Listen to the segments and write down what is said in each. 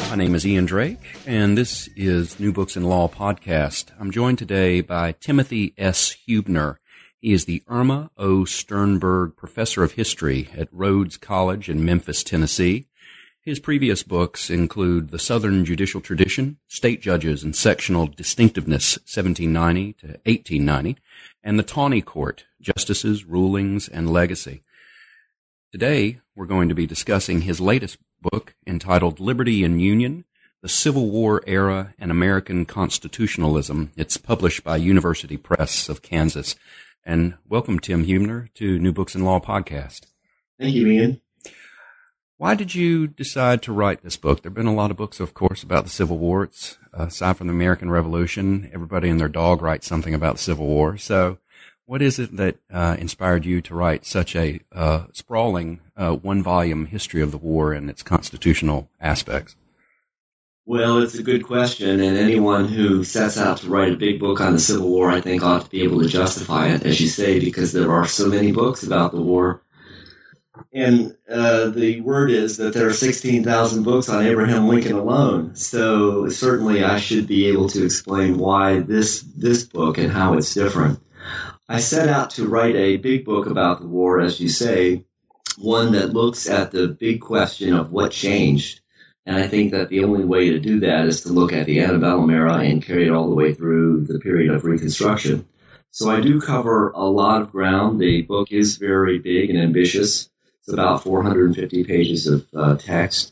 My name is Ian Drake, and this is New Books in Law podcast. I'm joined today by Timothy S. Huebner. He is the Irma O. Sternberg Professor of History at Rhodes College in Memphis, Tennessee. His previous books include The Southern Judicial Tradition, State Judges and Sectional Distinctiveness, 1790 to 1890, and The Taney Court, Justices, Rulings, and Legacy. Today, we're going to be discussing his latest book entitled Liberty and Union, The Civil War Era and American Constitutionalism. It's published by University Press of Kansas. And welcome, Tim Huebner, to New Books in Law podcast. Thank you, Ian. Why did you decide to write this book? There have been a lot of books, of course, about the Civil War. It's, aside from the American Revolution, everybody and their dog writes something about the Civil War. So what is it that inspired you to write such a sprawling one-volume history of the war and its constitutional aspects? Well, it's a good question, and anyone who sets out to write a big book on the Civil War, I think, ought to be able to justify it, as you say, because there are so many books about the war. And the word is that there are 16,000 books on Abraham Lincoln alone. So certainly I should be able to explain why this book and how it's different. I set out to write a big book about the war, as you say, one that looks at the big question of what changed. And I think that the only way to do that is to look at the antebellum era and carry it all the way through the period of Reconstruction. So I do cover a lot of ground. The book is very big and ambitious. It's about 450 pages of text.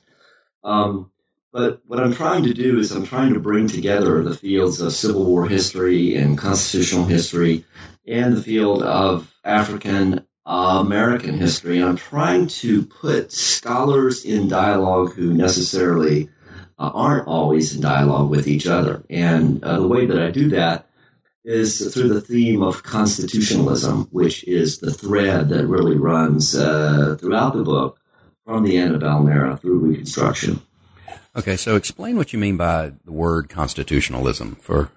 But what I'm trying to do is I'm trying to bring together the fields of Civil War history and constitutional history and the field of African American history. And I'm trying to put scholars in dialogue who necessarily aren't always in dialogue with each other. And the way that I do that is through the theme of constitutionalism, which is the thread that really runs throughout the book from the antebellum era through Reconstruction. Okay, so explain what you mean by the word constitutionalism for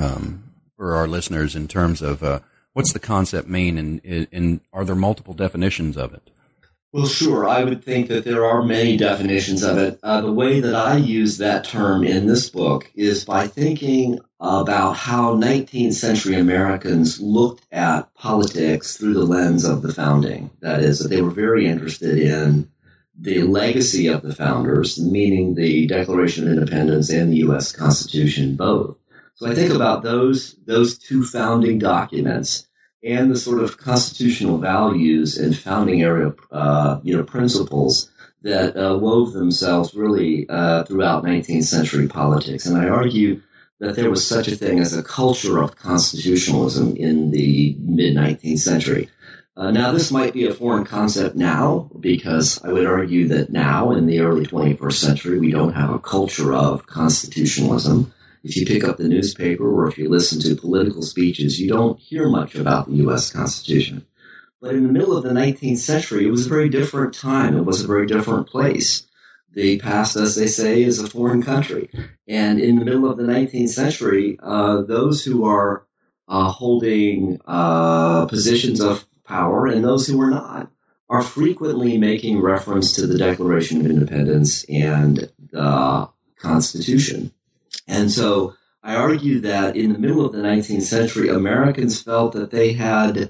our listeners in terms of what's the concept mean, and are there multiple definitions of it? Well, sure. I would think that there are many definitions of it. The way that I use that term in this book is by thinking about how 19th century Americans looked at politics through the lens of the founding. That is, that they were very interested in the legacy of the founders, meaning the Declaration of Independence and the U.S. Constitution, both. So I think about those two founding documents and the sort of constitutional values and founding era, principles that wove themselves really throughout 19th century politics. And I argue that there was such a thing as a culture of constitutionalism in the mid-19th century. Now, this might be a foreign concept now, because I would argue that now, in the early 21st century, we don't have a culture of constitutionalism. If you pick up the newspaper or if you listen to political speeches, you don't hear much about the U.S. Constitution. But in the middle of the 19th century, it was a very different time. It was a very different place. The past, as they say, is a foreign country. And in the middle of the 19th century, those who are holding positions of power and those who are not are frequently making reference to the Declaration of Independence and the Constitution. And so I argue that in the middle of the 19th century, Americans felt that they had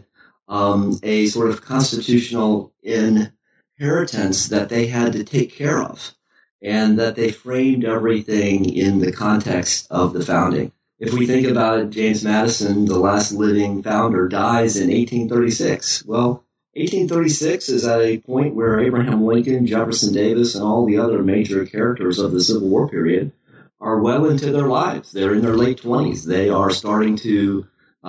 a sort of constitutional inheritance that they had to take care of, and that they framed everything in the context of the founding. If we think about it, James Madison, the last living founder, dies in 1836. Well, 1836 is at a point where Abraham Lincoln, Jefferson Davis, and all the other major characters of the Civil War period are well into their lives. They're in their late 20s. They are starting to,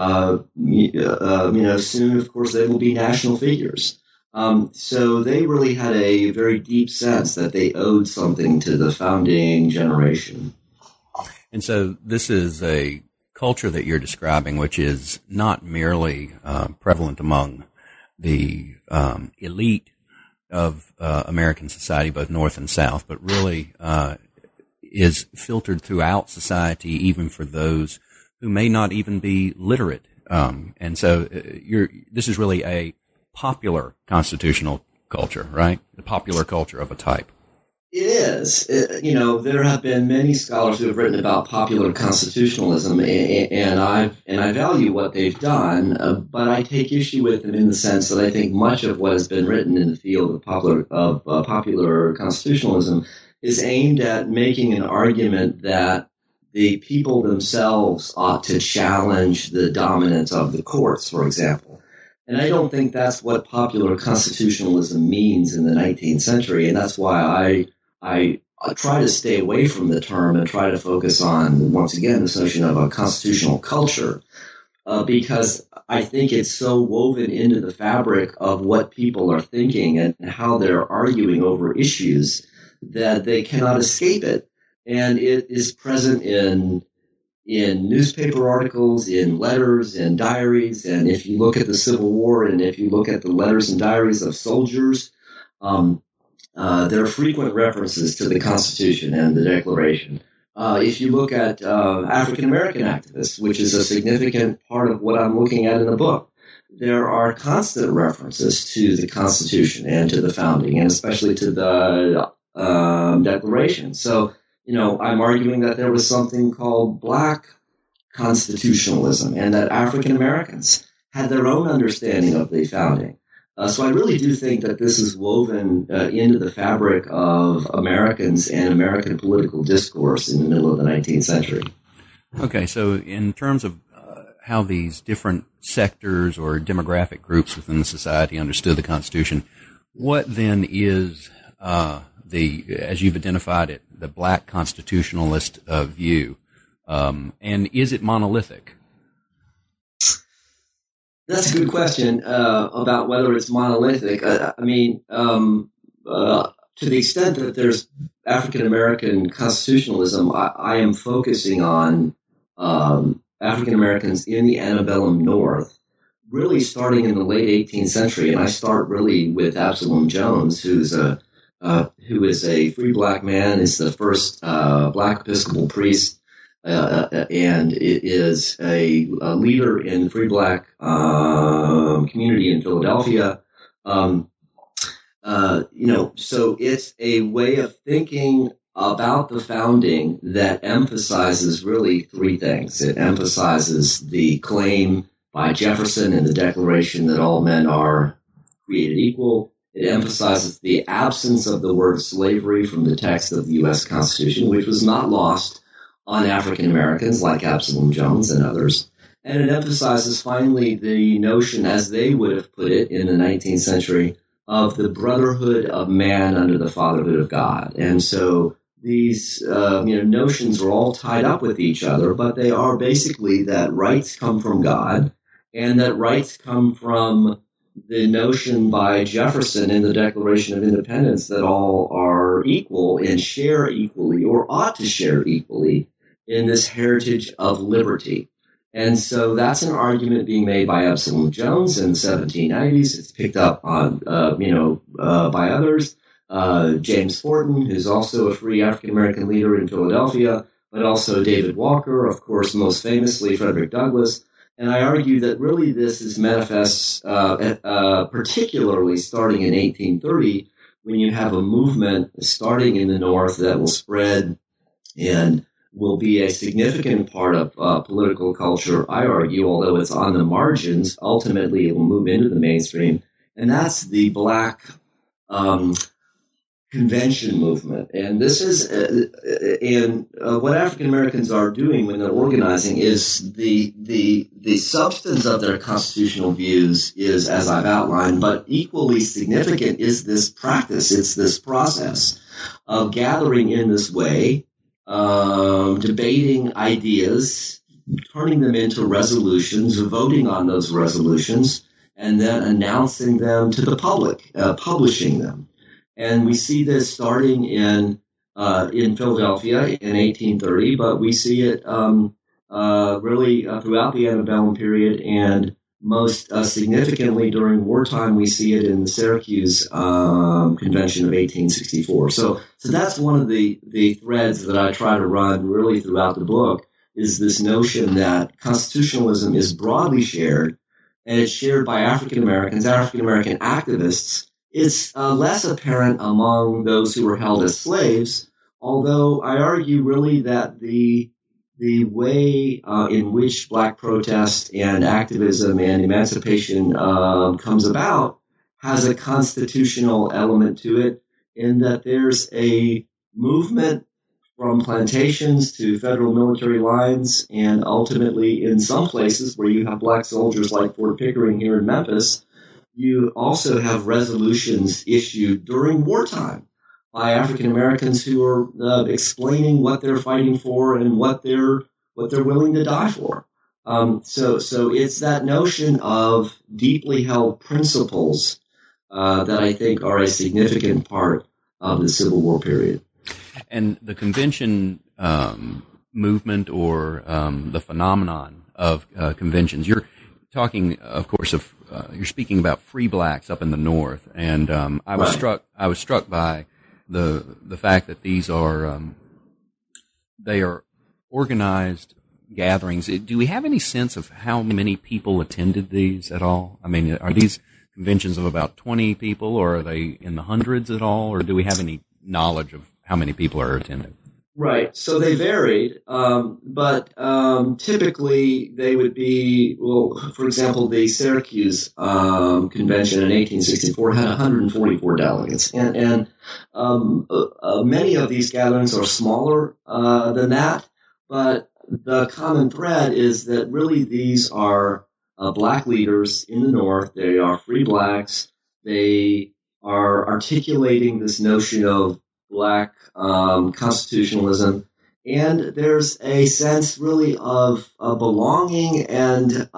soon, of course, they will be national figures. So they really had a very deep sense that they owed something to the founding generation. And so this is a culture that you're describing, which is not merely prevalent among the elite of American society, both North and South, but really is filtered throughout society, even for those who may not even be literate. And so this is really a popular constitutional culture, right? The popular culture of a type. It is. There have been many scholars who have written about popular constitutionalism, and I value what they've done, but I take issue with them in the sense that I think much of what has been written in the field of popular constitutionalism is aimed at making an argument that the people themselves ought to challenge the dominance of the courts, for example. And I don't think that's what popular constitutionalism means in the 19th century, and that's why I try to stay away from the term and try to focus on, once again, this notion of a constitutional culture, because I think it's so woven into the fabric of what people are thinking and how they're arguing over issues that they cannot escape it. And it is present in newspaper articles, in letters, in diaries, and if you look at the Civil War and if you look at the letters and diaries of soldiers, there are frequent references to the Constitution and the Declaration. If you look at African American activists, which is a significant part of what I'm looking at in the book, there are constant references to the Constitution and to the founding, and especially to the Declaration. So, I'm arguing that there was something called Black constitutionalism and that African Americans had their own understanding of the founding. So I really do think that this is woven into the fabric of Americans and American political discourse in the middle of the 19th century. Okay, so in terms of how these different sectors or demographic groups within the society understood the Constitution, what then is as you've identified it, the Black constitutionalist view, and is it monolithic? That's a good question about whether it's monolithic. To the extent that there's African American constitutionalism, I am focusing on African Americans in the antebellum North, really starting in the late 18th century, and I start really with Absalom Jones, who is a free black man, is the first black Episcopal priest, and it is a leader in the free black community in Philadelphia. So it's a way of thinking about the founding that emphasizes really three things. It emphasizes the claim by Jefferson in the Declaration that all men are created equal. It emphasizes the absence of the word slavery from the text of the U.S. Constitution, which was not lost on African Americans like Absalom Jones and others. And it emphasizes finally the notion, as they would have put it in the 19th century, of the brotherhood of man under the fatherhood of God. And so these notions are all tied up with each other, but they are basically that rights come from God and that rights come from the notion by Jefferson in the Declaration of Independence that all are equal and share equally or ought to share equally in this heritage of liberty. And so that's an argument being made by Absalom Jones in the 1790s. It's picked up on, by others. James Forten, who's also a free African-American leader in Philadelphia, but also David Walker, of course, most famously Frederick Douglass. And I argue that really this is manifest, particularly starting in 1830, when you have a movement starting in the North that will spread and will be a significant part of political culture, I argue, although it's on the margins, ultimately it will move into the mainstream. And that's the Black convention movement. And this is, what African Americans are doing when they're organizing is the substance of their constitutional views is, as I've outlined, but equally significant is this practice. It's this process of gathering in this way, debating ideas, turning them into resolutions, voting on those resolutions, and then announcing them to the public, publishing them. And we see this starting in Philadelphia in 1830, but we see it really throughout the antebellum period, and most significantly during wartime, we see it in the Syracuse Convention of 1864. So that's one of the threads that I try to run really throughout the book, is this notion that constitutionalism is broadly shared, and it's shared by African Americans, African American activists, It's less apparent among those who were held as slaves, although I argue really that the way in which black protest and activism and emancipation comes about has a constitutional element to it, in that there's a movement from plantations to federal military lines, and ultimately in some places where you have black soldiers like Fort Pickering here in Memphis, you also have resolutions issued during wartime by African Americans who are explaining what they're fighting for and what they're willing to die for. So it's that notion of deeply held principles that I think are a significant part of the Civil War period. And the convention movement, or the phenomenon of conventions, you're talking, of course, you're speaking about free blacks up in the North, and I was struck by the fact that these are they are organized gatherings. Do we have any sense of how many people attended these at all? I mean, are these conventions of about 20 people, or are they in the hundreds at all, or do we have any knowledge of how many people are attending? Right. So they varied, but typically they would be, well, for example, the Syracuse convention in 1864 had 144 delegates, and many of these gatherings are smaller than that, but the common thread is that really these are black leaders in the North. They are free blacks. They are articulating this notion of black constitutionalism, and there's a sense really of belonging and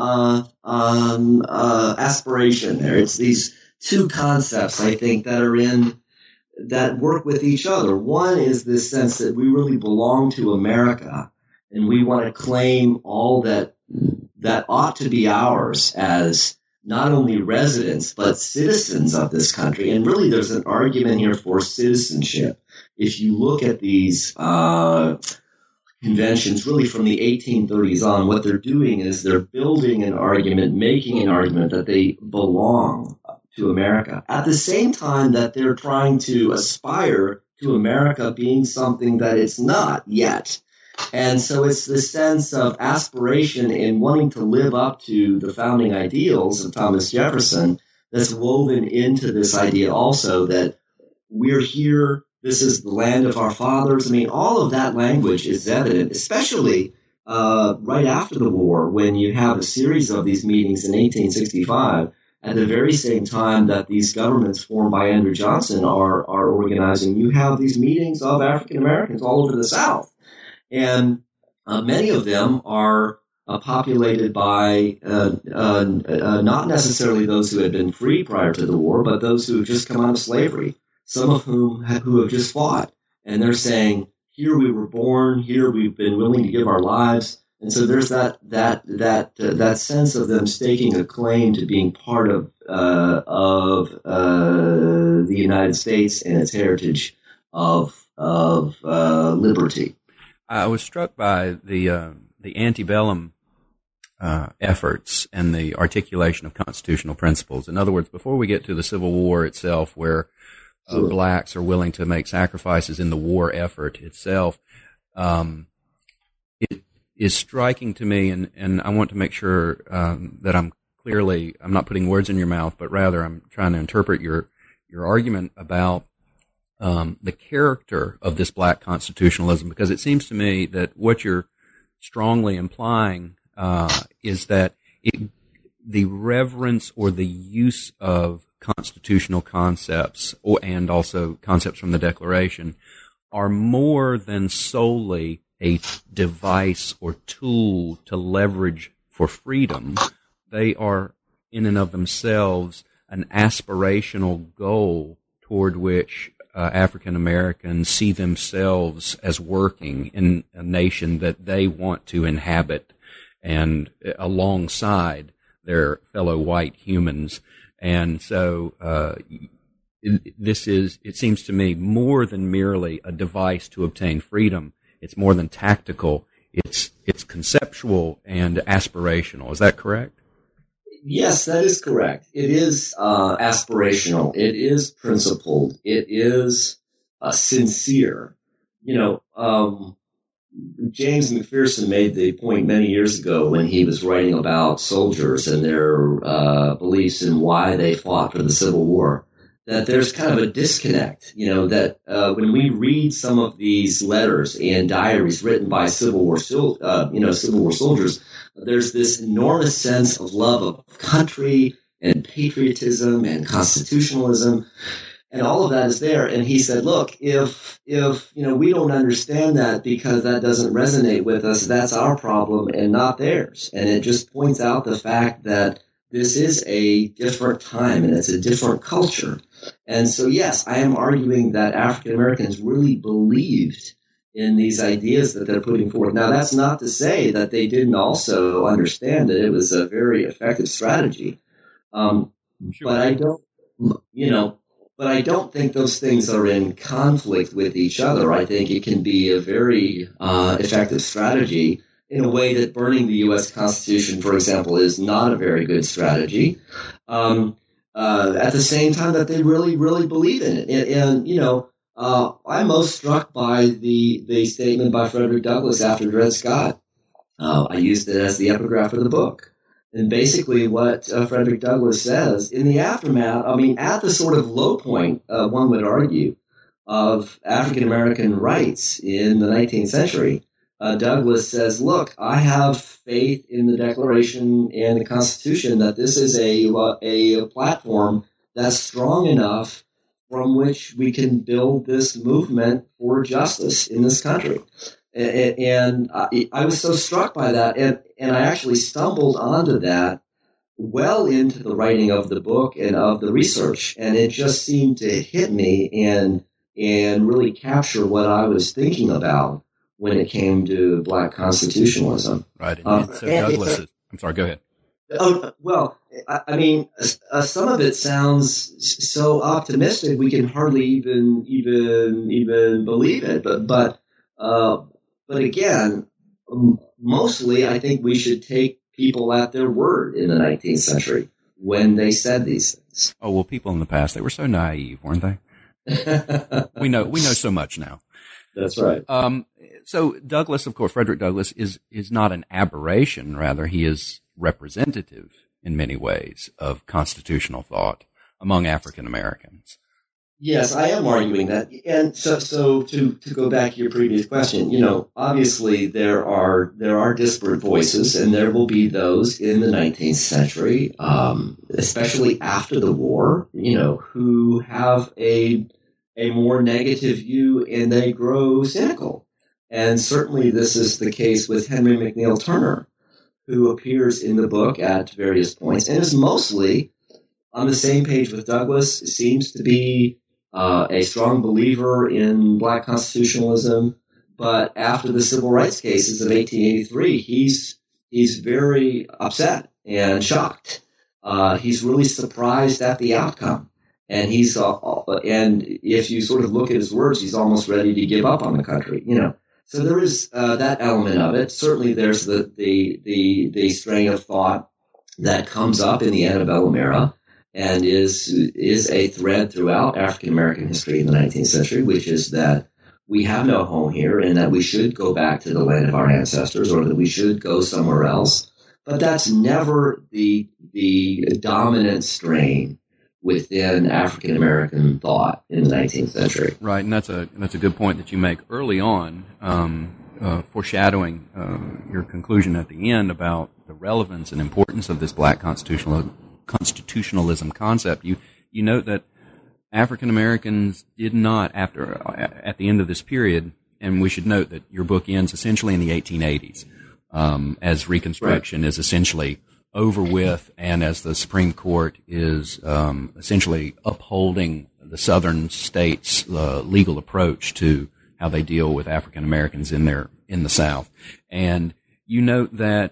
aspiration there. It's these two concepts, I think, that work with each other. One is this sense that we really belong to America, and we want to claim all that ought to be ours as not only residents, but citizens of this country. And really, there's an argument here for citizenship. If you look at these conventions, really from the 1830s on, what they're doing is they're building an argument, making an argument that they belong to America, at the same time that they're trying to aspire to America being something that it's not yet. And so it's the sense of aspiration and wanting to live up to the founding ideals of Thomas Jefferson that's woven into this idea also that we're here, this is the land of our fathers. I mean, all of that language is evident, especially right after the war, when you have a series of these meetings in 1865, at the very same time that these governments formed by Andrew Johnson are organizing. You have these meetings of African Americans all over the South. And many of them are populated by not necessarily those who had been free prior to the war, but those who have just come out of slavery, some of whom who have just fought. And they're saying, here we were born, here we've been willing to give our lives. And so there's that sense of them staking a claim to being part of the United States and its heritage of liberty. I was struck by the antebellum efforts and the articulation of constitutional principles. In other words, before we get to the Civil War itself, where blacks are willing to make sacrifices in the war effort itself, it is striking to me, and I want to make sure that I'm not putting words in your mouth, but rather I'm trying to interpret your argument about the character of this black constitutionalism, because it seems to me that what you're strongly implying is that the reverence or the use of constitutional concepts and also concepts from the Declaration are more than solely a device or tool to leverage for freedom. They are, in and of themselves, an aspirational goal toward which African Americans see themselves as working in a nation that they want to inhabit and alongside their fellow white humans. And so it seems to me, more than merely a device to obtain freedom. It's more than tactical. It's conceptual and aspirational. Is that correct? Yes, that is correct. It is aspirational. It is principled. It is sincere. James McPherson made the point many years ago when he was writing about soldiers and their beliefs and why they fought for the Civil War, that there's kind of a disconnect, that when we read some of these letters and diaries written by Civil War soldiers, there's this enormous sense of love of country and patriotism and constitutionalism. And all of that is there. And he said, look, if we don't understand that because that doesn't resonate with us, that's our problem and not theirs. And it just points out the fact that this is a different time and it's a different culture. And so, yes, I am arguing that African Americans really believed in these ideas that they're putting forth. Now, that's not to say that they didn't also understand that it was a very effective strategy. Sure. But I don't think those things are in conflict with each other. I think it can be a very effective strategy in a way that burning the U.S. Constitution, for example, is not a very good strategy. At the same time that they really, really believe in it. I'm most struck by the statement by Frederick Douglass after Dred Scott. I used it as the epigraph of the book. And basically what Frederick Douglass says, in the aftermath, at the sort of low point, one would argue, of African-American rights in the 19th century, Douglass says, look, I have faith in the Declaration and the Constitution that this is a platform that's strong enough from which we can build this movement for justice in this country. And I was so struck by that, and I actually stumbled onto that well into the writing of the book and of the research, and it just seemed to hit me and really capture what I was thinking about when it came to Black constitutionalism. Right. So Douglas I'm sorry, go ahead. Oh, well, some of it sounds so optimistic we can hardly even believe it. But again, mostly I think we should take people at their word in the 19th century when they said these things. Oh, well, people in the past, they were so naive, weren't they? We know so much now. That's right. So Douglass, of course, Frederick Douglass is not an aberration. Rather, he is representative in many ways of constitutional thought among African Americans. Yes, I am arguing that. And so to go back to your previous question, obviously there are disparate voices, and there will be those in the 19th century, especially after the war, who have a more negative view and they grow cynical. And certainly this is the case with Henry McNeill Turner, who appears in the book at various points and is mostly on the same page with Douglass, seems to be a strong believer in Black constitutionalism. But after the civil rights cases of 1883, he's very upset and shocked. He's really surprised at the outcome. And and if you sort of look at his words, he's almost ready to give up on the country, So there is that element of it. Certainly there's the strain of thought that comes up in the antebellum era and is a thread throughout African American history in the 19th century, which is that we have no home here and that we should go back to the land of our ancestors or that we should go somewhere else. But that's never the dominant strain within African American thought in the 19th century. Right, and that's a good point that you make early on, foreshadowing your conclusion at the end about the relevance and importance of this Black constitutionalism concept. You note that African Americans did not, at the end of this period, and we should note that your book ends essentially in the 1880s, as Reconstruction is essentially over with, and as the Supreme Court is essentially upholding the Southern states' legal approach to how they deal with African Americans in the South. And you note that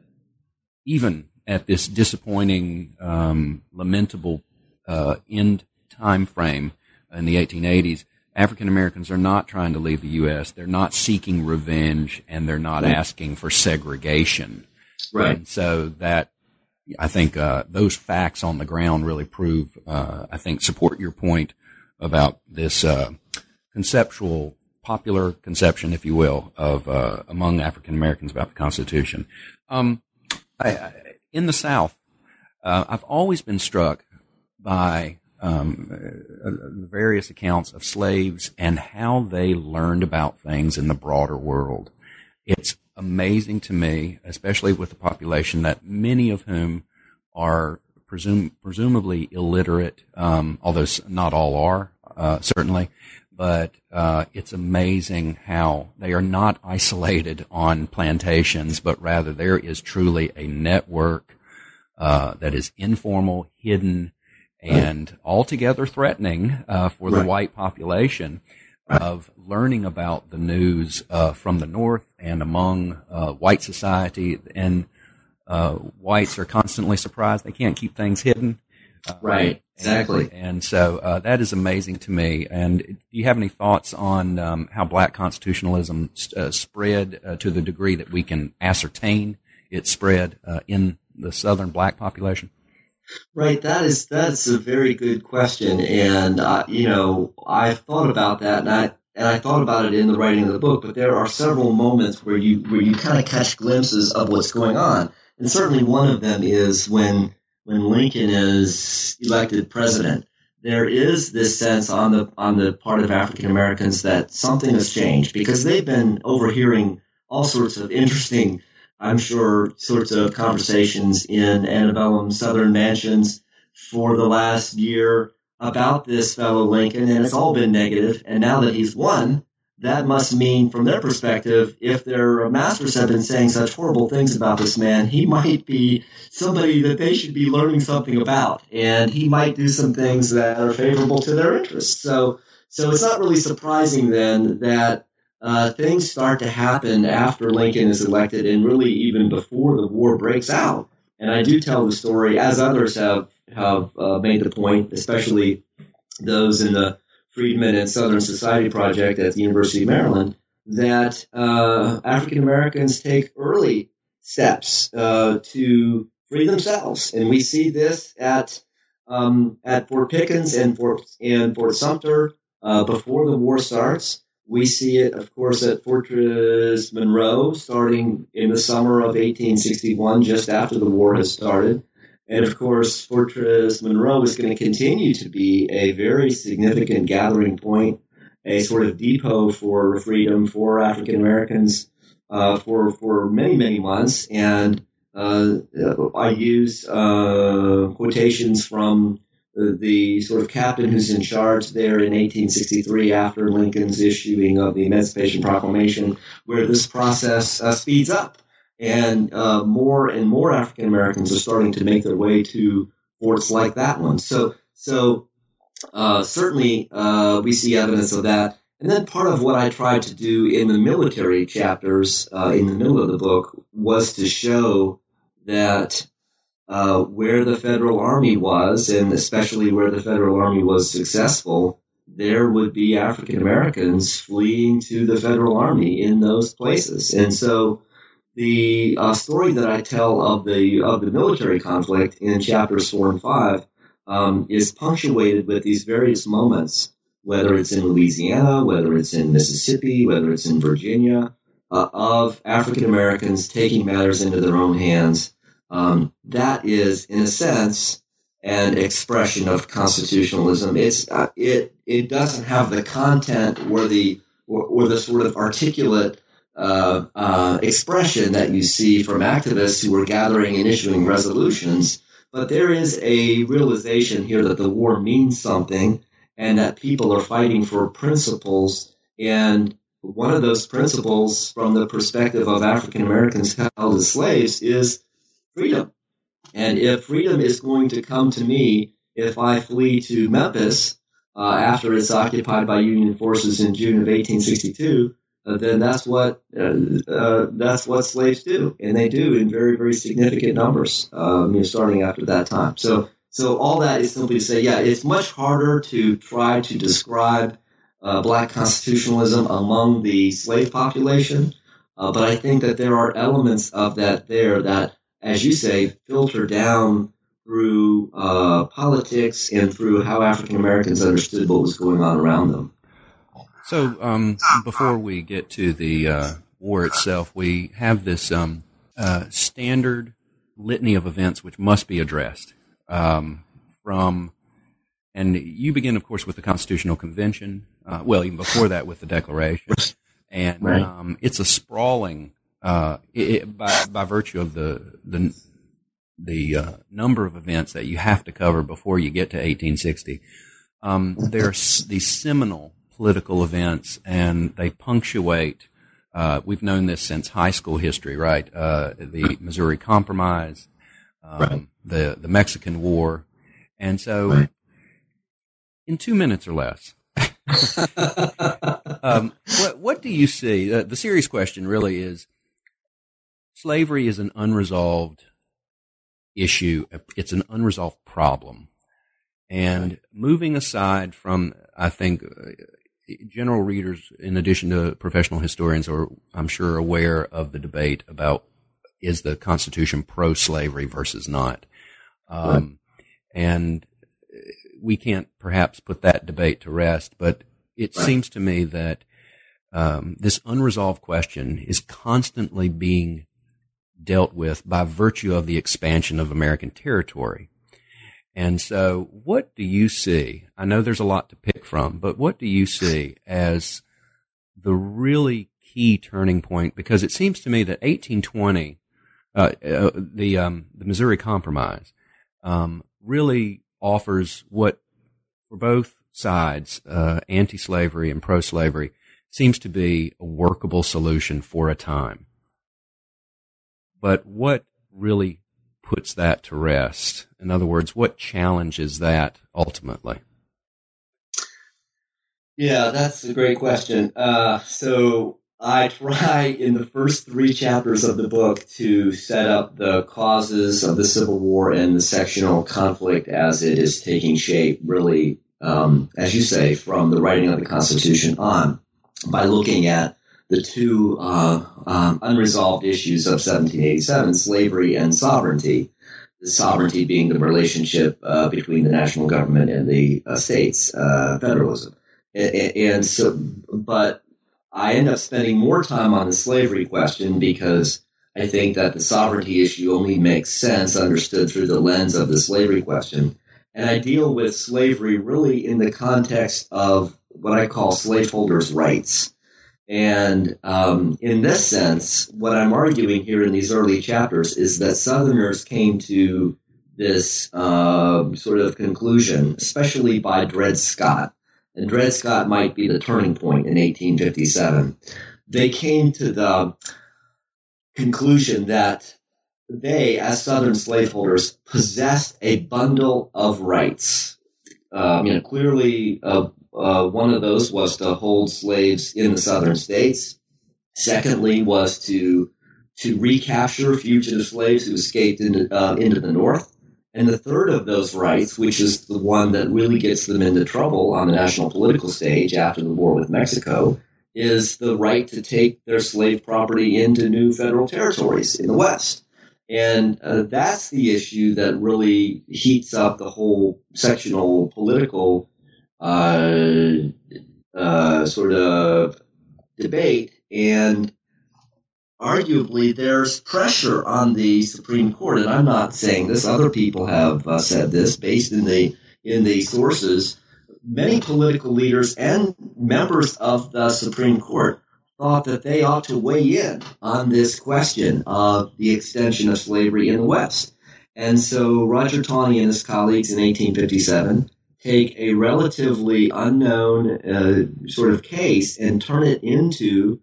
even at this disappointing, lamentable end time frame in the 1880s, African Americans are not trying to leave the U.S. They're not seeking revenge, and they're not asking for segregation. Right. And so that I think those facts on the ground really prove, I think, support your point about this conceptual, popular conception, if you will, of among African Americans about the Constitution. In the South, I've always been struck by various accounts of slaves and how they learned about things in the broader world. It's amazing to me, especially with the population, that many of whom are presumably illiterate, although not all are, certainly. But it's amazing how they are not isolated on plantations, but rather there is truly a network that is informal, hidden, and altogether threatening for the white population of learning about the news from the North and among white society. And whites are constantly surprised they can't keep things hidden. Right, exactly. And so that is amazing to me. And do you have any thoughts on how black constitutionalism spread to the degree that we can ascertain its spread in the Southern black population? Right, that's a very good question, and I thought about that, and I thought about it in the writing of the book. But there are several moments where you kind of catch glimpses of what's going on, and certainly one of them is when Lincoln is elected president. There is this sense on the part of African Americans that something has changed, because they've been overhearing all sorts of interesting, I'm sure, sorts of conversations in antebellum Southern mansions for the last year about this fellow Lincoln, and it's all been negative. And now that he's won, that must mean, from their perspective, if their masters have been saying such horrible things about this man, he might be somebody that they should be learning something about, and he might do some things that are favorable to their interests. So it's not really surprising then that things start to happen after Lincoln is elected, and really even before the war breaks out. And I do tell the story, as others have made the point, especially those in the Freedmen and Southern Society Project at the University of Maryland, that African Americans take early steps to free themselves, and we see this at Fort Pickens and Fort Sumter before the war starts. We see it, of course, at Fortress Monroe, starting in the summer of 1861, just after the war has started. And, of course, Fortress Monroe is going to continue to be a very significant gathering point, a sort of depot for freedom for African Americans for many, many months. And I use quotations from the sort of captain who's in charge there in 1863 after Lincoln's issuing of the Emancipation Proclamation, where this process speeds up. And more African Americans are starting to make their way to forts like that one. So certainly we see evidence of that. And then part of what I tried to do in the military chapters in the middle of the book was to show that where the Federal Army was, and especially where the Federal Army was successful, there would be African Americans fleeing to the Federal Army in those places. And so the story that I tell of the military conflict in chapters 4 and 5 is punctuated with these various moments, whether it's in Louisiana, whether it's in Mississippi, whether it's in Virginia, of African Americans taking matters into their own hands. That is, in a sense, an expression of constitutionalism. It doesn't have the content or the sort of articulate expression that you see from activists who are gathering and issuing resolutions, but there is a realization here that the war means something and that people are fighting for principles. And one of those principles, from the perspective of African Americans held as slaves, is freedom. And if freedom is going to come to me if I flee to Memphis after it's occupied by Union forces in June of 1862, then that's what slaves do, and they do in very, very significant numbers, starting after that time. So all that is simply to say, it's much harder to try to describe black constitutionalism among the slave population, but I think that there are elements of that there that as you say, filter down through politics and through how African Americans understood what was going on around them. So before we get to the war itself, we have this standard litany of events which must be addressed. And you begin, of course, with the Constitutional Convention. Even before that, with the Declaration, and right. It's a sprawling by virtue of the number of events that you have to cover before you get to 1860. There are these seminal political events, and they punctuate. We've known this since high school history, right? The Missouri Compromise, right. the Mexican War, and so right. in 2 minutes or less. What do you see? The serious question really is: slavery is an unresolved issue. It's an unresolved problem, and moving aside from, I think, general readers, in addition to professional historians, are, I'm sure, aware of the debate about is the Constitution pro-slavery versus not, right. And we can't perhaps put that debate to rest, but it right. seems to me that this unresolved question is constantly being dealt with by virtue of the expansion of American territory. And so what do you see? I know there's a lot to pick from, but what do you see as the really key turning point? Because it seems to me that 1820, the Missouri Compromise, really offers what, for both sides, anti-slavery and pro-slavery, seems to be a workable solution for a time. But what really puts that to rest? In other words, what challenges that ultimately? Yeah, that's a great question. So I try in the first 3 chapters of the book to set up the causes of the Civil War and the sectional conflict as it is taking shape, really, as you say, from the writing of the Constitution on, by looking at the 2 unresolved issues of 1787, slavery and sovereignty. The sovereignty being the relationship between the national government and the states, federalism. And so, but I end up spending more time on the slavery question because I think that the sovereignty issue only makes sense understood through the lens of the slavery question. And I deal with slavery really in the context of what I call slaveholders' rights. And in this sense, what I'm arguing here in these early chapters is that Southerners came to this sort of conclusion, especially by Dred Scott. And Dred Scott might be the turning point in 1857. They came to the conclusion that they, as Southern slaveholders, possessed a bundle of rights. Clearly, one of those was to hold slaves in the Southern states. Secondly, was to recapture fugitive slaves who escaped into the North. And the third of those rights, which is the one that really gets them into trouble on the national political stage after the war with Mexico, is the right to take their slave property into new federal territories in the West. And that's the issue that really heats up the whole sectional political sort of debate. And arguably, there's pressure on the Supreme Court, and I'm not saying this. Other people have said this, based in the sources. Many political leaders and members of the Supreme Court thought that they ought to weigh in on this question of the extension of slavery in the West. And so Roger Taney and his colleagues in 1857 take a relatively unknown sort of case and turn it into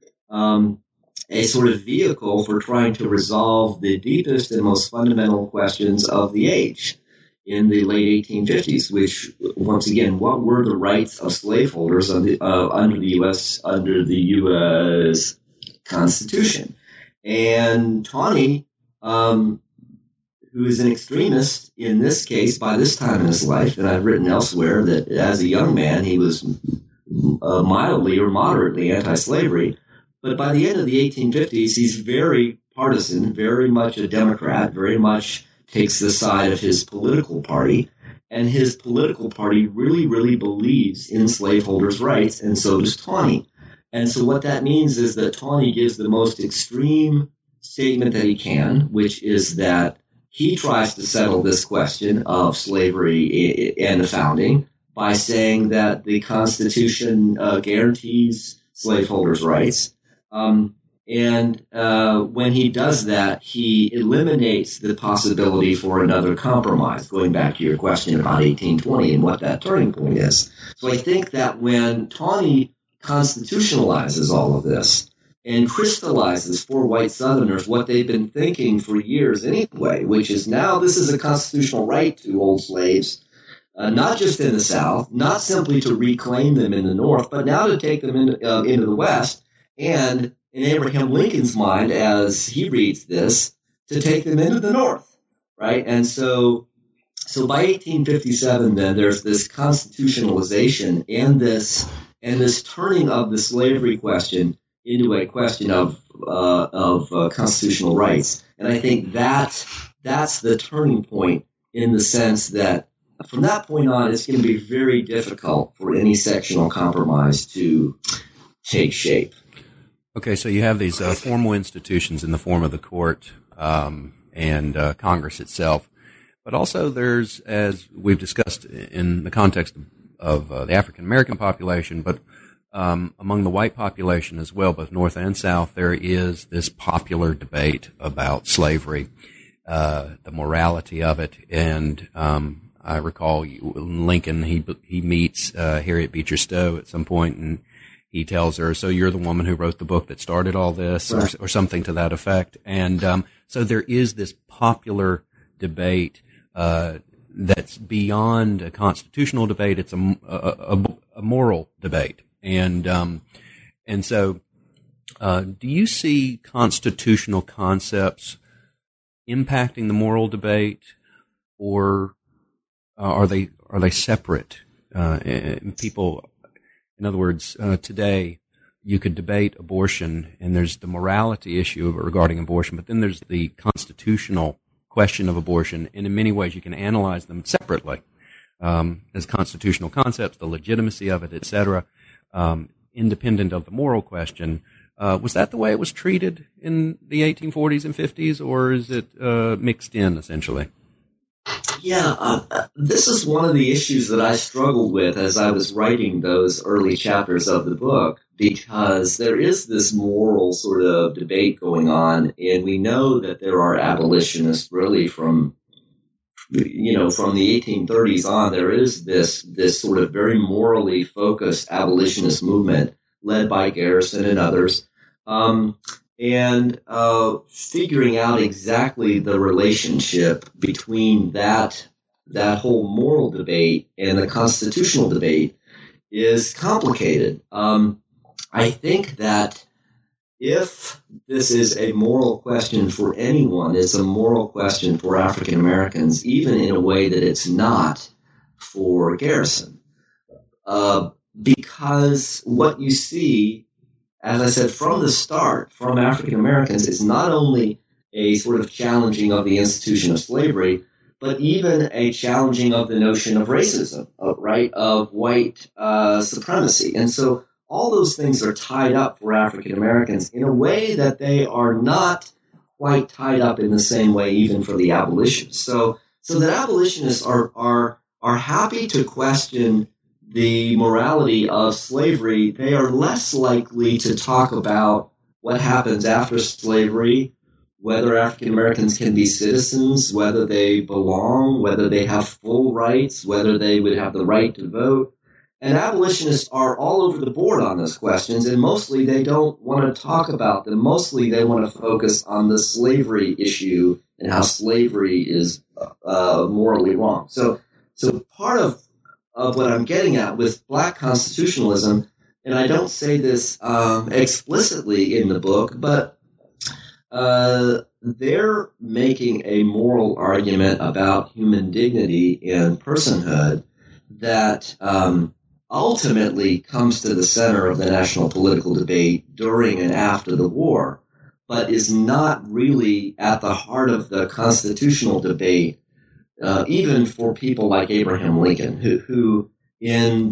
a sort of vehicle for trying to resolve the deepest and most fundamental questions of the age in the late 1850s, which, once again, what were the rights of slaveholders under the U.S. Constitution? And Taney, who is an extremist in this case by this time in his life, and I've written elsewhere that as a young man he was mildly or moderately anti-slavery, but by the end of the 1850s, he's very partisan, very much a Democrat, very much takes the side of his political party. And his political party really, really believes in slaveholders' rights, and so does Tawney. And so what that means is that Tawney gives the most extreme statement that he can, which is that he tries to settle this question of slavery and the founding by saying that the Constitution guarantees slaveholders' rights. And when he does that, he eliminates the possibility for another compromise, going back to your question about 1820 and what that turning point is. So I think that when Tawney constitutionalizes all of this and crystallizes for white Southerners what they've been thinking for years anyway, which is now this is a constitutional right to hold slaves, not just in the South, not simply to reclaim them in the North, but now to take them into the West, and in Abraham Lincoln's mind, as he reads this, to take them into the North, right? And so by 1857, then there's this constitutionalization and this turning of the slavery question into a question of constitutional rights. And I think that's the turning point, in the sense that from that point on, it's going to be very difficult for any sectional compromise to take shape. Okay, so you have these formal institutions in the form of the court and Congress itself, but also there's, as we've discussed in the context of the African American population, but among the white population as well, both North and South, there is this popular debate about slavery, the morality of it, and I recall Lincoln, he meets Harriet Beecher Stowe at some point, and he tells her, "So you're the woman who wrote the book that started all this," right, or something to that effect. And so there is this popular debate that's beyond a constitutional debate. It's a moral debate. And so do you see constitutional concepts impacting the moral debate, or are they separate? People, in other words, today you could debate abortion, and there's the morality issue regarding abortion, but then there's the constitutional question of abortion, and in many ways you can analyze them separately as constitutional concepts, the legitimacy of it, etc., independent of the moral question. Was that the way it was treated in the 1840s and 50s, or is it mixed in, essentially? Yeah, this is one of the issues that I struggled with as I was writing those early chapters of the book, because there is this moral sort of debate going on, and we know that there are abolitionists really from the 1830s on. There is this sort of very morally focused abolitionist movement led by Garrison and others. And figuring out exactly the relationship between that whole moral debate and the constitutional debate is complicated. I think that if this is a moral question for anyone, it's a moral question for African Americans, even in a way that it's not for Garrison. Because what you see, as I said, from the start, from African Americans, is not only a sort of challenging of the institution of slavery, but even a challenging of the notion of racism, of white supremacy. And so all those things are tied up for African Americans in a way that they are not quite tied up in the same way even for the abolitionists. So that abolitionists are happy to question the morality of slavery. They are less likely to talk about what happens after slavery, whether African Americans can be citizens, whether they belong, whether they have full rights, whether they would have the right to vote. And abolitionists are all over the board on those questions, and mostly they don't want to talk about them. Mostly they want to focus on the slavery issue and how slavery is morally wrong. So part of what I'm getting at with black constitutionalism, and I don't say this explicitly in the book, but they're making a moral argument about human dignity and personhood that ultimately comes to the center of the national political debate during and after the war. but is not really at the heart of the constitutional debate, even for people like Abraham Lincoln, who in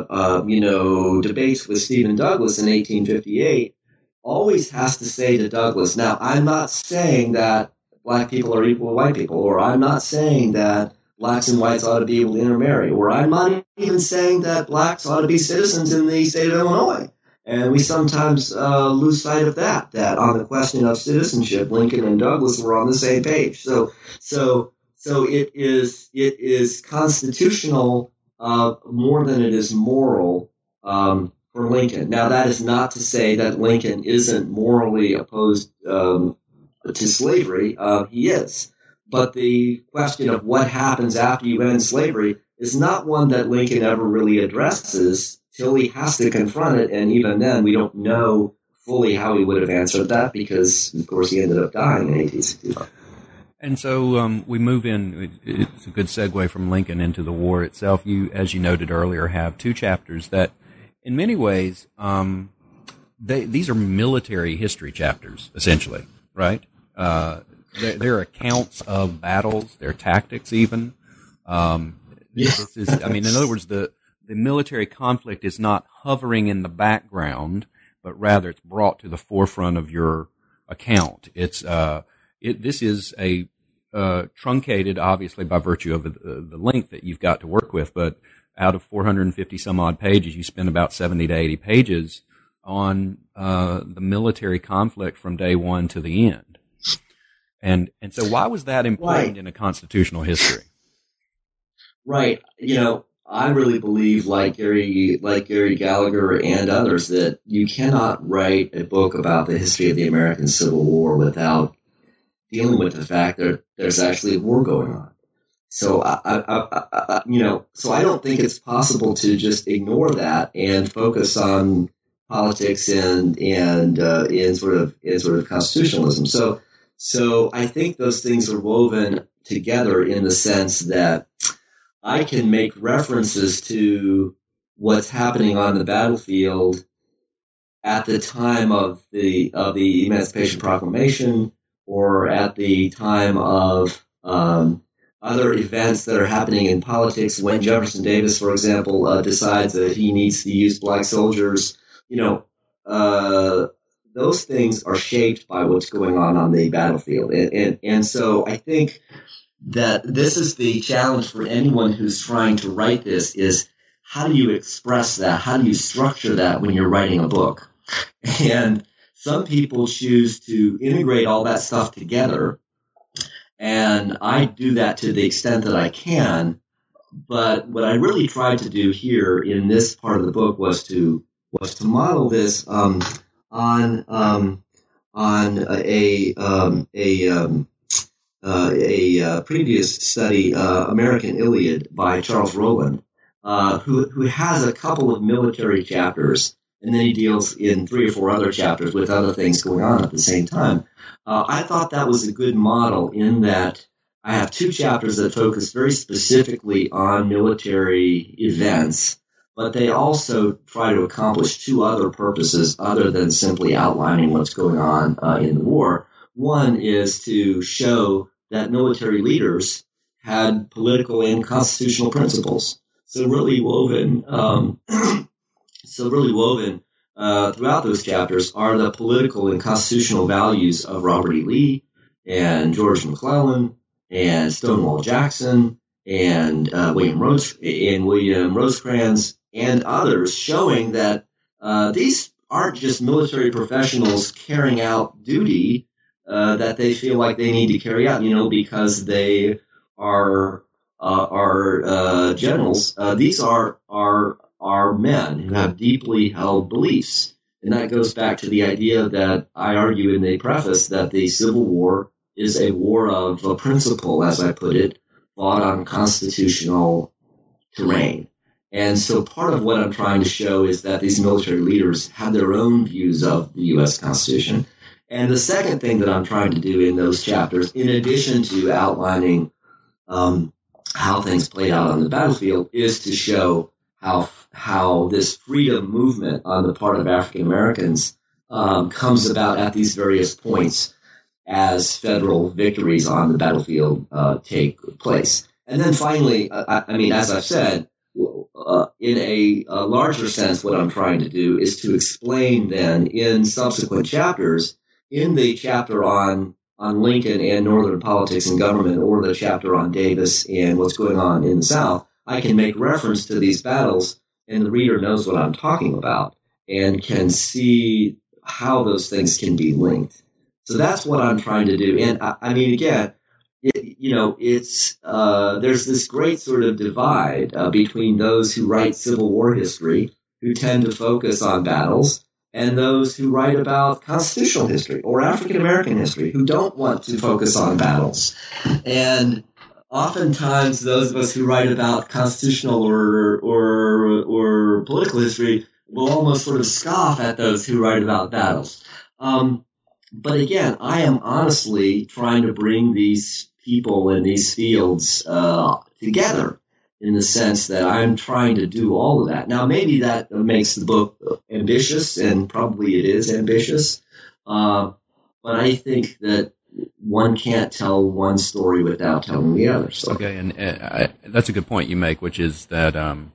the debates with Stephen Douglas in 1858, always has to say to Douglas, now, I'm not saying that black people are equal to white people, or I'm not saying that blacks and whites ought to be able to intermarry, or I'm not even saying that blacks ought to be citizens in the state of Illinois. And we sometimes lose sight of that on the question of citizenship, Lincoln and Douglas were on the same page. So it is constitutional more than it is moral for Lincoln. Now, that is not to say that Lincoln isn't morally opposed to slavery. He is. But the question of what happens after you end slavery is not one that Lincoln ever really addresses till he has to confront it. And even then, we don't know fully how he would have answered that because, of course, he ended up dying in 1865. And so we move in. It's a good segue from Lincoln into the war itself. You, as you noted earlier, have two chapters that, in many ways, these are military history chapters, essentially, right? They're accounts of battles, their tactics, even. This is, I mean, in other words, the military conflict is not hovering in the background, but rather it's brought to the forefront of your account. This is a truncated, obviously, by virtue of the length that you've got to work with, but out of 450 some odd pages, you spend about 70 to 80 pages on the military conflict from day one to the end. And so why was that important in a constitutional history? Right. I really believe, like Gary Gallagher and others, that you cannot write a book about the history of the American Civil War without dealing with the fact that there's actually a war going on. So I don't think it's possible to just ignore that and focus on politics and in sort of constitutionalism. So I think those things are woven together in the sense that I can make references to what's happening on the battlefield at the time of the Emancipation Proclamation or at the time of other events that are happening in politics. When Jefferson Davis, for example, decides that he needs to use black soldiers, those things are shaped by what's going on the battlefield. And so I think that this is the challenge for anyone who's trying to write this is how do you express that? How do you structure that when you're writing a book? And some people choose to integrate all that stuff together. And I do that to the extent that I can. But what I really tried to do here in this part of the book was to model this on a previous study, American Iliad by Charles Rowland, who has a couple of military chapters, and then he deals in 3 or 4 other chapters with other things going on at the same time. I thought that was a good model in that I have 2 chapters that focus very specifically on military events, but they also try to accomplish 2 other purposes other than simply outlining what's going on in the war. One is to show that military leaders had political and constitutional principles. So really woven throughout those chapters are the political and constitutional values of Robert E. Lee and George McClellan and Stonewall Jackson and William Rosecrans and others, showing that these aren't just military professionals carrying out duty that they feel like they need to carry out, because they are generals. These are men who have deeply held beliefs. And that goes back to the idea that I argue in the preface that the Civil War is a war of principle, as I put it, fought on constitutional terrain. And so part of what I'm trying to show is that these military leaders had their own views of the U.S. Constitution. And the second thing that I'm trying to do in those chapters, in addition to outlining how things played out on the battlefield, is to show how this freedom movement on the part of African Americans comes about at these various points as federal victories on the battlefield take place. And then finally, as I've said, in a larger sense, what I'm trying to do is to explain then in subsequent chapters, in the chapter on Lincoln and Northern politics and government, or the chapter on Davis and what's going on in the South, I can make reference to these battles, and the reader knows what I'm talking about and can see how those things can be linked. So that's what I'm trying to do. And again, there's this great sort of divide between those who write Civil War history, who tend to focus on battles, and those who write about constitutional history or African American history, who don't want to focus on battles. And oftentimes, those of us who write about constitutional or political history will almost sort of scoff at those who write about battles. But again, I am honestly trying to bring these people in these fields together, in the sense that I'm trying to do all of that. Now, maybe that makes the book ambitious, and probably it is ambitious, but I think that one can't tell one story without telling the other story. Okay, and that's a good point you make, which is that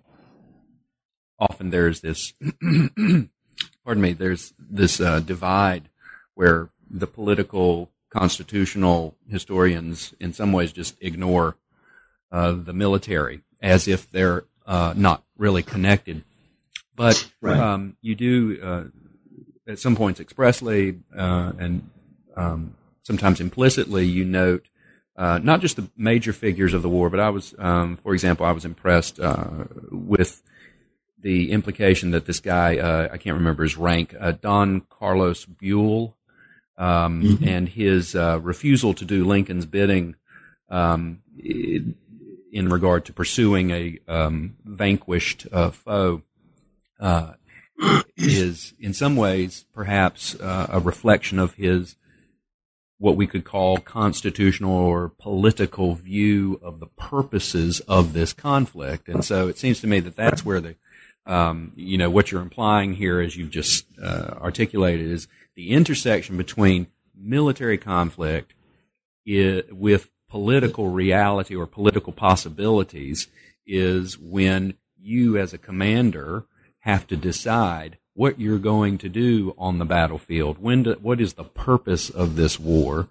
often there's this, there's this divide where the political constitutional historians in some ways just ignore the military as if they're not really connected. But right. You do at some points expressly and sometimes implicitly you note not just the major figures of the war, but I was, for example, I was impressed with the implication that this guy, I can't remember his rank, Don Carlos Buell, and his refusal to do Lincoln's bidding in regard to pursuing a vanquished foe is in some ways perhaps a reflection of his what we could call constitutional or political view of the purposes of this conflict. And so it seems to me that that's where the what you're implying here, as you've just articulated, is the intersection between military conflict with political reality or political possibilities is when you as a commander have to decide what you're going to do on the battlefield. What is the purpose of this war?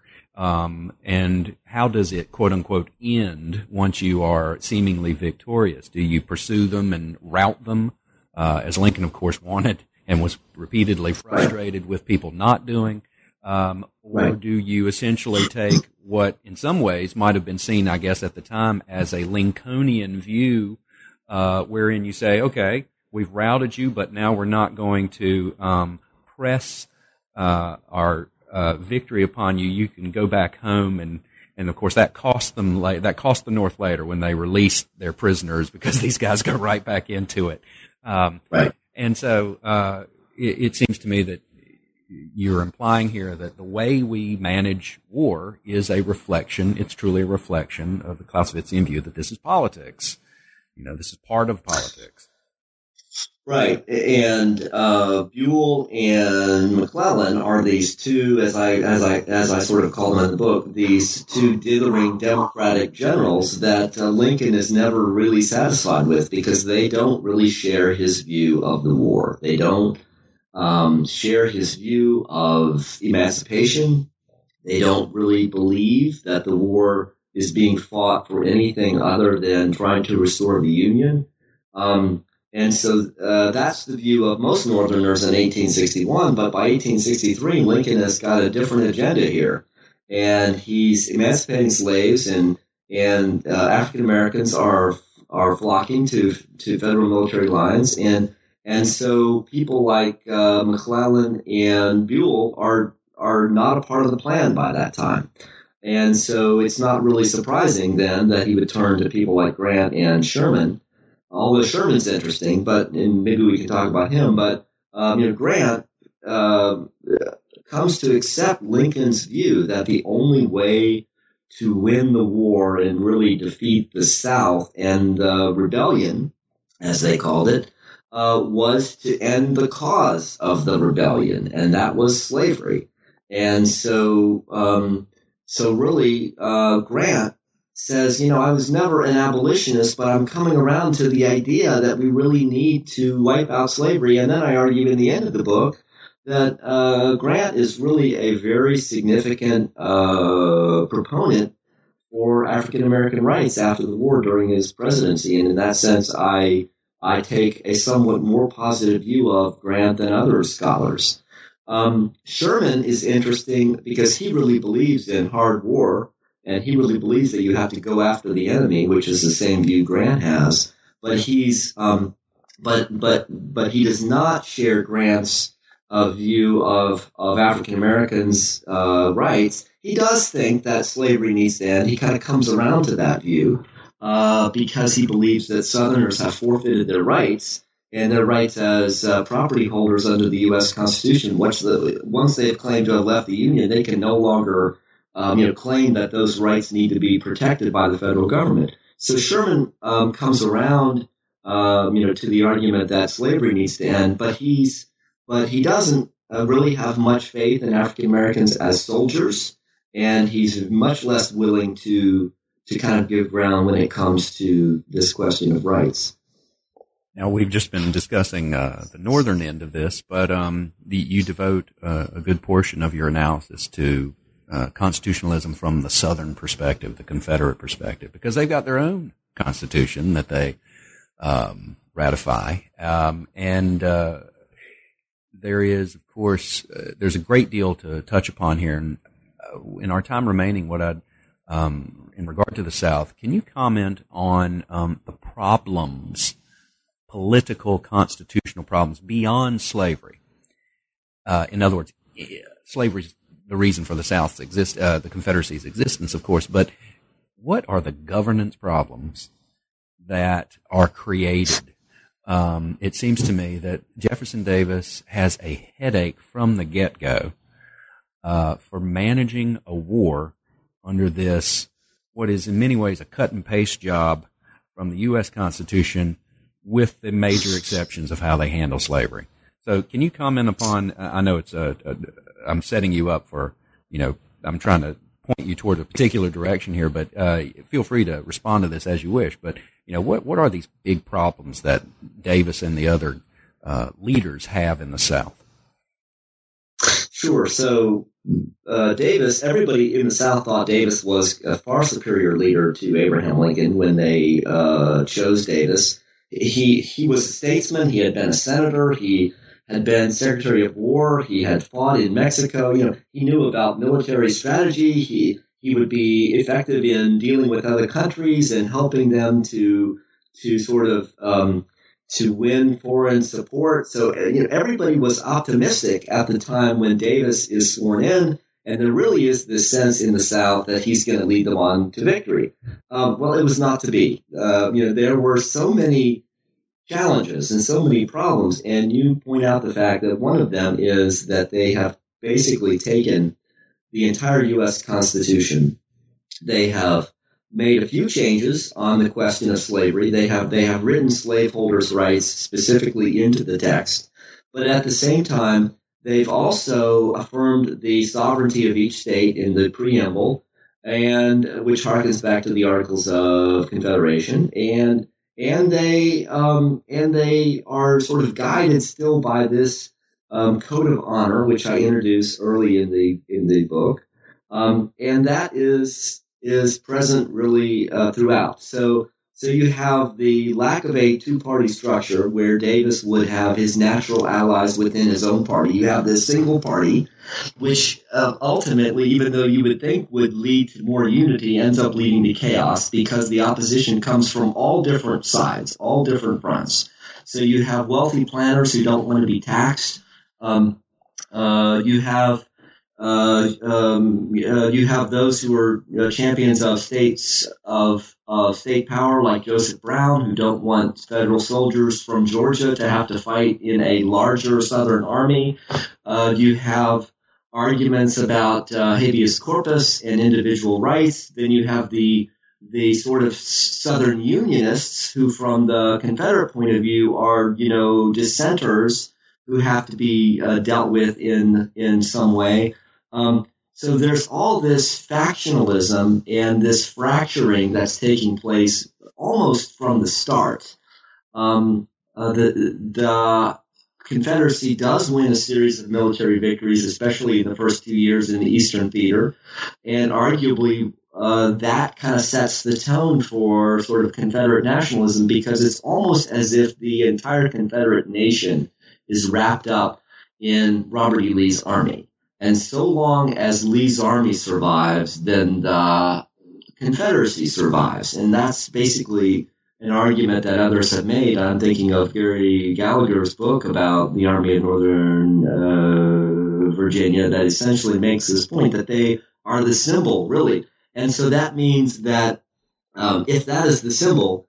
And how does it, quote unquote, end once you are seemingly victorious? Do you pursue them and rout them, as Lincoln, of course, wanted and was repeatedly frustrated with people not doing? Or do you essentially take what in some ways might have been seen, I guess, at the time as a Lincolnian view, wherein you say, okay, we've routed you, but now we're not going to press our victory upon you. You can go back home, and of course that cost them. That cost the North later when they released their prisoners, because these guys go right back into it. And so it seems to me that you're implying here that the way we manage war is a reflection. It's truly a reflection of the Clausewitzian view that this is politics. This is part of politics. Right, and Buell and McClellan are these two, as I sort of call them in the book, these two dithering Democratic generals that Lincoln is never really satisfied with, because they don't really share his view of the war. They don't share his view of emancipation. They don't really believe that the war is being fought for anything other than trying to restore the Union. And so that's the view of most Northerners in 1861. But by 1863, Lincoln has got a different agenda here, and he's emancipating slaves, and African Americans are flocking to federal military lines, and so people like McClellan and Buell are not a part of the plan by that time. And so it's not really surprising then that he would turn to people like Grant and Sherman. Although Sherman's interesting, and maybe we can talk about him, but Grant comes to accept Lincoln's view that the only way to win the war and really defeat the South and the rebellion, as they called it, was to end the cause of the rebellion, and that was slavery. And so really, Grant says, I was never an abolitionist, but I'm coming around to the idea that we really need to wipe out slavery. And then I argue in the end of the book that Grant is really a very significant proponent for African American rights after the war during his presidency. And in that sense, I take a somewhat more positive view of Grant than other scholars. Sherman is interesting because he really believes in hard war, and he really believes that you have to go after the enemy, which is the same view Grant has. But he's but he does not share Grant's view of African Americans' rights. He does think that slavery needs to end. He kind of comes around to that view because he believes that Southerners have forfeited their rights. And their rights as property holders under the U.S. Constitution, once they've claimed to have left the Union, they can no longer claim that those rights need to be protected by the federal government. So Sherman comes around, to the argument that slavery needs to end, but he doesn't really have much faith in African Americans as soldiers, and he's much less willing to kind of give ground when it comes to this question of rights. Now, we've just been discussing the northern end of this, but you devote a good portion of your analysis to constitutionalism from the southern perspective, the Confederate perspective, because they've got their own constitution that they ratify. And there is, of course, there's a great deal to touch upon here. And in our time remaining, in regard to the South, can you comment on the problems, political, constitutional problems beyond slavery? In other words, slavery is the reason for the South's the Confederacy's existence, of course, but what are the governance problems that are created? It seems to me that Jefferson Davis has a headache from the get-go for managing a war under this, what is in many ways a cut-and-paste job from the U.S. Constitution, with the major exceptions of how they handle slavery. So can you comment upon, I know it's I'm setting you up for, I'm trying to point you toward a particular direction here, but feel free to respond to this as you wish. But, what are these big problems that Davis and the other leaders have in the South? Sure. So Davis, everybody in the South thought Davis was a far superior leader to Abraham Lincoln when they chose Davis. He was a statesman. He had been a senator. He had been Secretary of War. He had fought in Mexico. He knew about military strategy. He would be effective in dealing with other countries and helping them to sort of to win foreign support. So everybody was optimistic at the time when Davis is sworn in, and there really is this sense in the South that he's going to lead them on to victory. Well, it was not to be. There were so many challenges and so many problems, and you point out the fact that one of them is that they have basically taken the entire U.S. Constitution. They have made a few changes on the question of slavery. They have written slaveholders' rights specifically into the text, but at the same time, they've also affirmed the sovereignty of each state in the preamble, and which harkens back to the Articles of Confederation, and they are sort of guided still by this code of honor, which I introduced early in the book, and that is present really throughout. So you have the lack of a two-party structure where Davis would have his natural allies within his own party. You have this single party, which ultimately, even though you would think would lead to more unity, ends up leading to chaos because the opposition comes from all different sides, all different fronts. So you have wealthy planners who don't want to be taxed. You have those who are champions of state power, like Joseph Brown, who don't want federal soldiers from Georgia to have to fight in a larger Southern army. You have arguments about habeas corpus and individual rights. Then you have the the sort of Southern Unionists who, from the Confederate point of view, are, dissenters who have to be dealt with in some way. So there's all this factionalism and this fracturing that's taking place almost from the start. The Confederacy does win a series of military victories, especially in the first 2 years in the Eastern Theater, and arguably that kind of sets the tone for sort of Confederate nationalism, because it's almost as if the entire Confederate nation is wrapped up in Robert E. Lee's army. And so long as Lee's army survives, then the Confederacy survives. And that's basically an argument that others have made. I'm thinking of Gary Gallagher's book about the Army of Northern Virginia that essentially makes this point that they are the symbol, really. And so that means that if that is the symbol,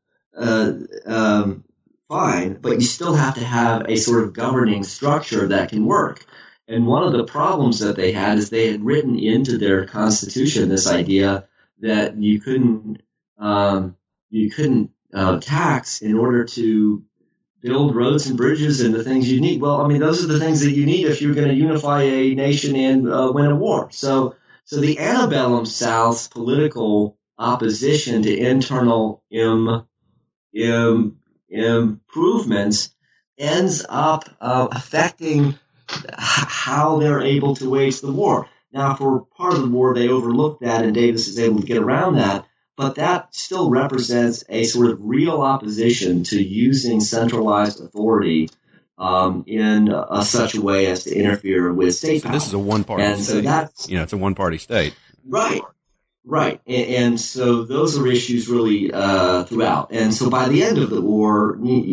fine, but you still have to have a sort of governing structure that can work. And one of the problems that they had is they had written into their Constitution this idea that you couldn't tax in order to build roads and bridges and the things you need. Well, I mean, those are the things that you need if you're going to unify a nation and win a war. So the antebellum South's political opposition to internal improvements ends up affecting how they're able to wage the war. Now, for part of the war, they overlooked that, and Davis is able to get around that. But that still represents a sort of real opposition to using centralized authority in such a way as to interfere with state power. So this is a one-party state. So that's, it's a one-party state. Right. And so those are issues really throughout. And so by the end of the war,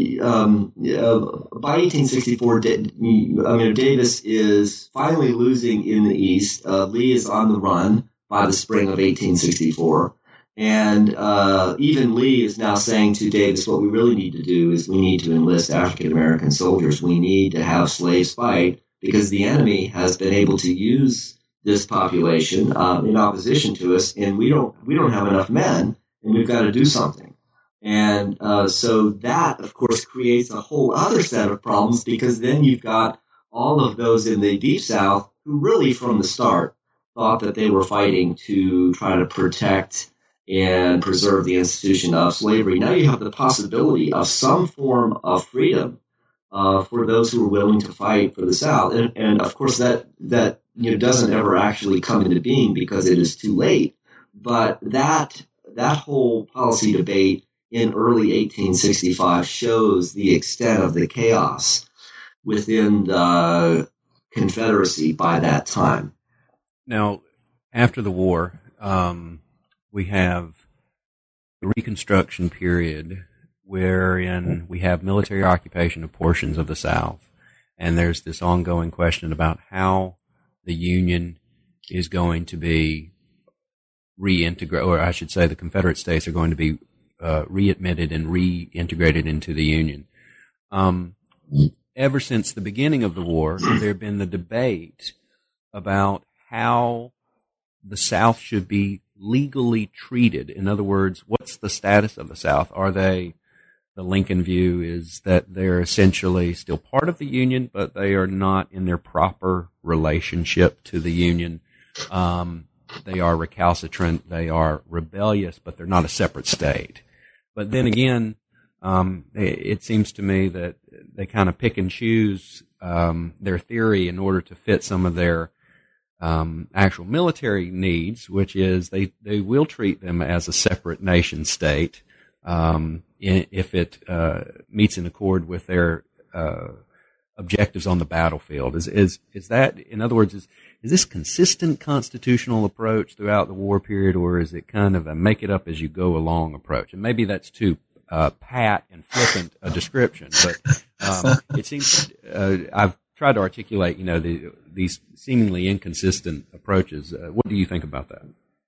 by 1864, Davis is finally losing in the East. Lee is on the run by the spring of 1864. And even Lee is now saying to Davis, what we really need to do is we need to enlist African-American soldiers. We need to have slaves fight because the enemy has been able to use this population in opposition to us, and we don't have enough men, and we've got to do something. And so that, of course, creates a whole other set of problems, because then you've got all of those in the Deep South who really from the start thought that they were fighting to try to protect and preserve the institution of slavery. Now you have the possibility of some form of freedom for those who are willing to fight for the South. And of course, that doesn't ever actually come into being because it is too late. But that whole policy debate in early 1865 shows the extent of the chaos within the Confederacy by that time. Now, after the war, we have the Reconstruction period wherein we have military occupation of portions of the South. And there's this ongoing question about how the Union is going to be reintegrated, or I should say the Confederate States are going to be readmitted and reintegrated into the Union. Ever since the beginning of the war, there have been the debate about how the South should be legally treated. In other words, what's the status of the South? The Lincoln view is that they're essentially still part of the Union, but they are not in their proper relationship to the Union. They are recalcitrant, they are rebellious, but they're not a separate state. But then again, it seems to me that they kind of pick and choose their theory in order to fit some of their actual military needs, which is they will treat them as a separate nation state if it meets in accord with their objectives on the battlefield. Is that, in other words, is this consistent constitutional approach throughout the war period, or is it kind of a make it up as you go along approach? And maybe that's too pat and flippant a description, but it seems I've tried to articulate, these seemingly inconsistent approaches. What do you think about that?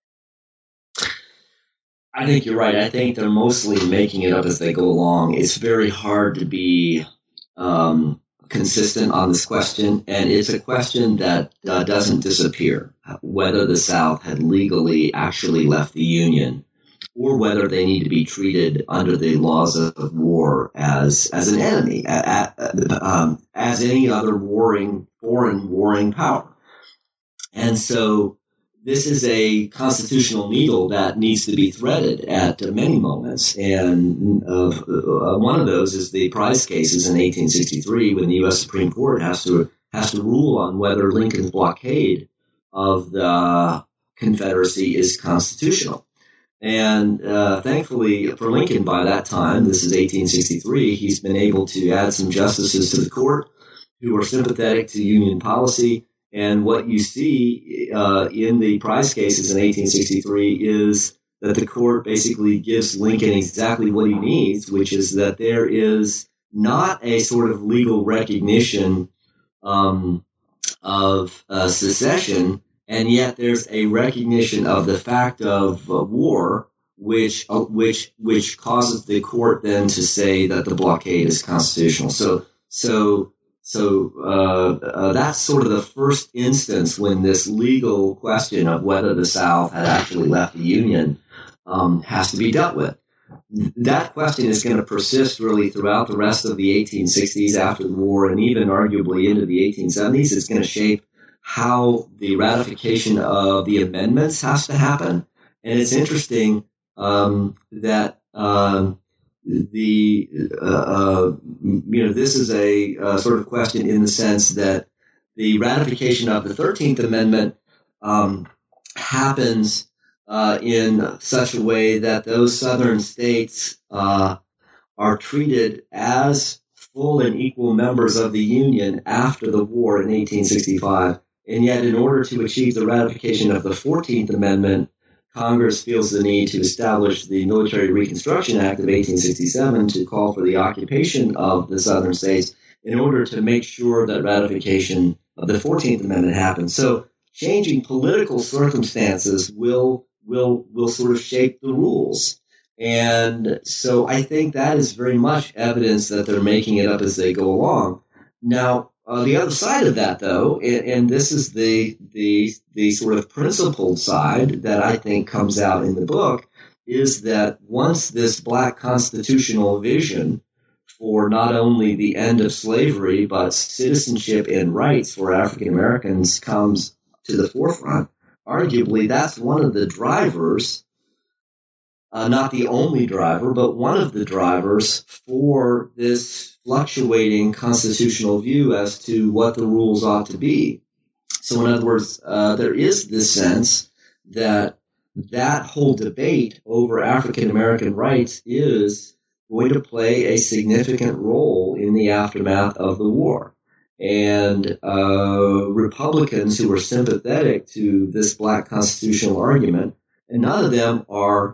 I think you're right. I think they're mostly making it up as they go along. It's very hard to be consistent on this question, and it's a question that doesn't disappear, whether the South had legally actually left the Union or whether they need to be treated under the laws of war as an enemy, as any other foreign warring power. And so this is a constitutional needle that needs to be threaded at many moments. And one of those is the Price cases in 1863, when the U.S. Supreme Court has to rule on whether Lincoln's blockade of the Confederacy is constitutional. And thankfully for Lincoln, by that time, this is 1863, he's been able to add some justices to the court who are sympathetic to Union policy. And what you see in the Price cases in 1863 is that the court basically gives Lincoln exactly what he needs, which is that there is not a sort of legal recognition of secession, and yet there's a recognition of the fact of war, which causes the court then to say that the blockade is constitutional. So that's sort of the first instance when this legal question of whether the South had actually left the Union has to be dealt with. That question is going to persist really throughout the rest of the 1860s after the war, and even arguably into the 1870s. It's going to shape how the ratification of the amendments has to happen. And it's interesting that this is a sort of question in the sense that the ratification of the 13th Amendment happens in such a way that those southern states are treated as full and equal members of the Union after the war in 1865. And yet, in order to achieve the ratification of the 14th Amendment, Congress feels the need to establish the Military Reconstruction Act of 1867 to call for the occupation of the southern states in order to make sure that ratification of the 14th Amendment happens. So changing political circumstances will sort of shape the rules. And so I think that is very much evidence that they're making it up as they go along. Now, the other side of that, though, and this is the sort of principled side that I think comes out in the book, is that once this Black constitutional vision for not only the end of slavery, but citizenship and rights for African Americans comes to the forefront, arguably that's one of the drivers, not the only driver, but one of the drivers for this fluctuating constitutional view as to what the rules ought to be. So in other words, there is this sense that whole debate over African American rights is going to play a significant role in the aftermath of the war. And Republicans who are sympathetic to this Black constitutional argument, and none of them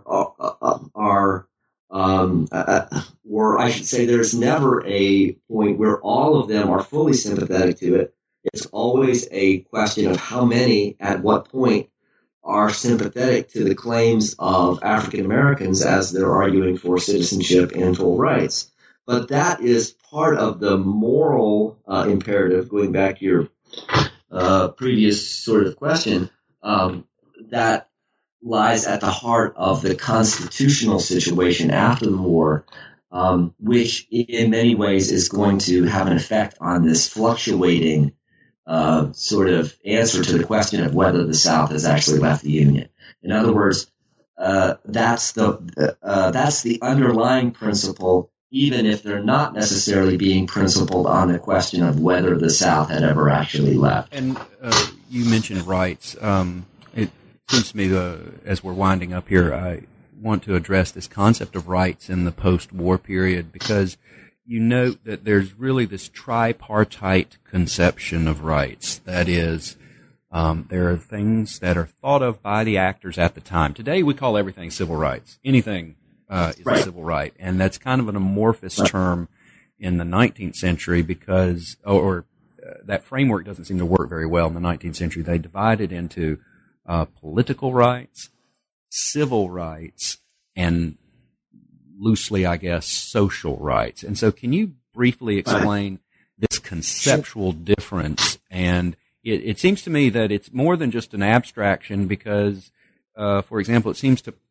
or I should say there's never a point where all of them are fully sympathetic to it. It's always a question of how many at what point are sympathetic to the claims of African Americans as they're arguing for citizenship and full rights. But that is part of the moral imperative, going back to your previous sort of question, that lies at the heart of the constitutional situation after the war, which in many ways is going to have an effect on this fluctuating sort of answer to the question of whether the South has actually left the Union. In other words, that's the underlying principle, even if they're not necessarily being principled on the question of whether the South had ever actually left. And you mentioned rights. It seems to me, as we're winding up here, I want to address this concept of rights in the post-war period, because you note that there's really this tripartite conception of rights. That is, there are things that are thought of by the actors at the time. Today, we call everything civil rights. Anything is a civil right, and that's kind of an amorphous term in the 19th century because, that framework doesn't seem to work very well in the 19th century. They divided into political rights, civil rights, and loosely, I guess, social rights. And so can you briefly explain this conceptual difference? And it seems to me that it's more than just an abstraction because, for example, it seems to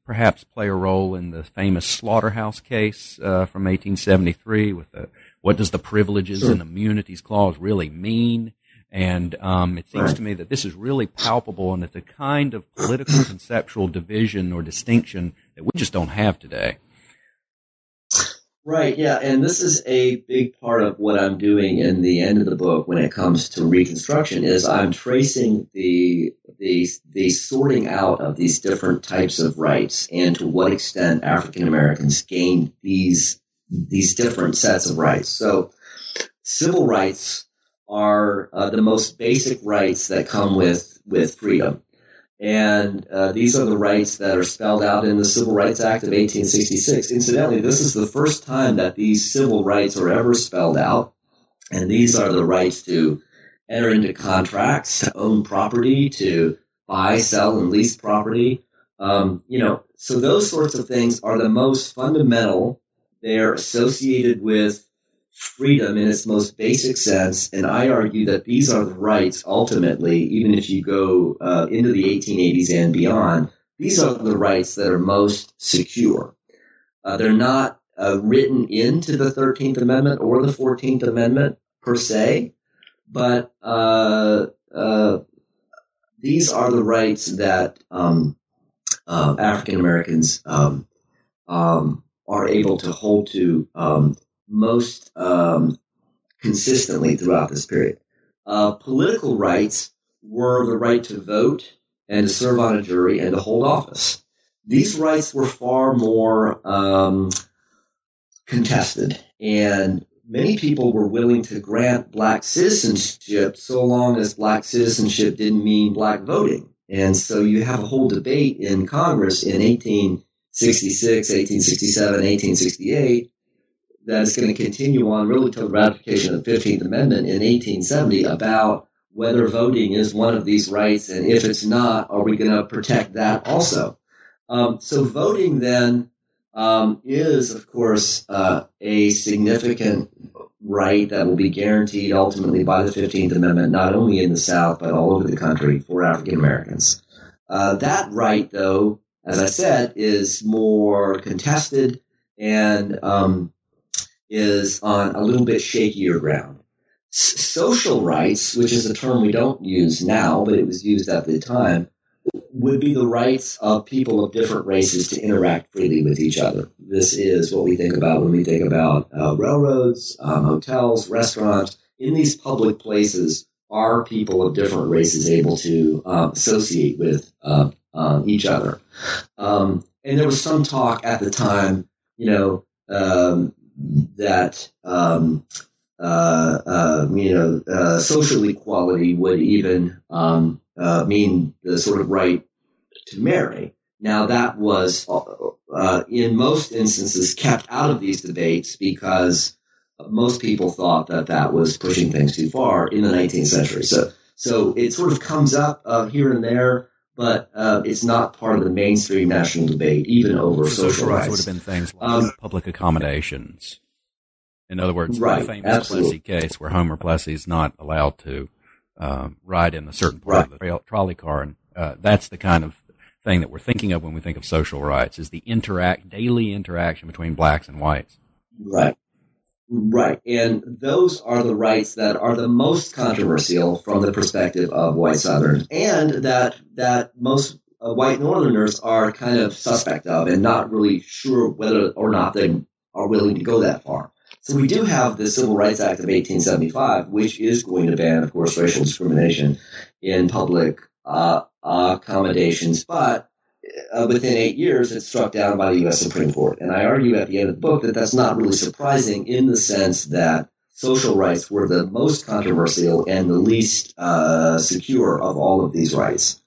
perhaps play a role in the famous Slaughterhouse case from 1873 with what does the Privileges and Immunities Clause really mean? And it seems to me that this is really palpable, and it's a kind of political conceptual division or distinction that we just don't have today. Right, yeah, and this is a big part of what I'm doing in the end of the book when it comes to Reconstruction, is I'm tracing the sorting out of these different types of rights and to what extent African Americans gained these different sets of rights. So civil rights are the most basic rights that come with freedom. And these are the rights that are spelled out in the Civil Rights Act of 1866. Incidentally, this is the first time that these civil rights are ever spelled out. And these are the rights to enter into contracts, to own property, to buy, sell, and lease property. So those sorts of things are the most fundamental. They're associated with freedom in its most basic sense, and I argue that these are the rights ultimately, even if you go into the 1880s and beyond, these are the rights that are most secure. They're not written into the 13th Amendment or the 14th Amendment per se, but these are the rights that African Americans are able to hold to most consistently throughout this period. Political rights were the right to vote and to serve on a jury and to hold office. These rights were far more contested, and many people were willing to grant black citizenship so long as black citizenship didn't mean black voting. And so you have a whole debate in Congress in 1866, 1867, 1868, that's going to continue on really till the ratification of the 15th Amendment in 1870 about whether voting is one of these rights, and if it's not, are we going to protect that also? So voting then is, of course, a significant right that will be guaranteed ultimately by the 15th Amendment, not only in the South, but all over the country for African Americans. That right, though, as I said, is more contested and is on a little bit shakier ground. Social rights, which is a term we don't use now, but it was used at the time, would be the rights of people of different races to interact freely with each other. This is what we think about when we think about railroads, hotels, restaurants. In these public places, are people of different races able to associate with each other? And there was some talk at the time, that social equality would even mean the sort of right to marry. Now that was in most instances kept out of these debates because most people thought that was pushing things too far in the 19th century. So it sort of comes up here and there, but it's not part of the mainstream national debate, even over social rights. Would have been things like public accommodations. In other words, right, the famous Plessy case where Homer Plessy is not allowed to ride in a certain part of the trolley car. And that's the kind of thing that we're thinking of when we think of social rights, is the daily interaction between blacks and whites. Right. Right. And those are the rights that are the most controversial from the perspective of white Southerners, and that most white Northerners are kind of suspect of and not really sure whether or not they are willing to go that far. So we do have the Civil Rights Act of 1875, which is going to ban, of course, racial discrimination in public accommodations, but within 8 years, it's struck down by the U.S. Supreme Court. And I argue at the end of the book that that's not really surprising in the sense that social rights were the most controversial and the least secure of all of these rights.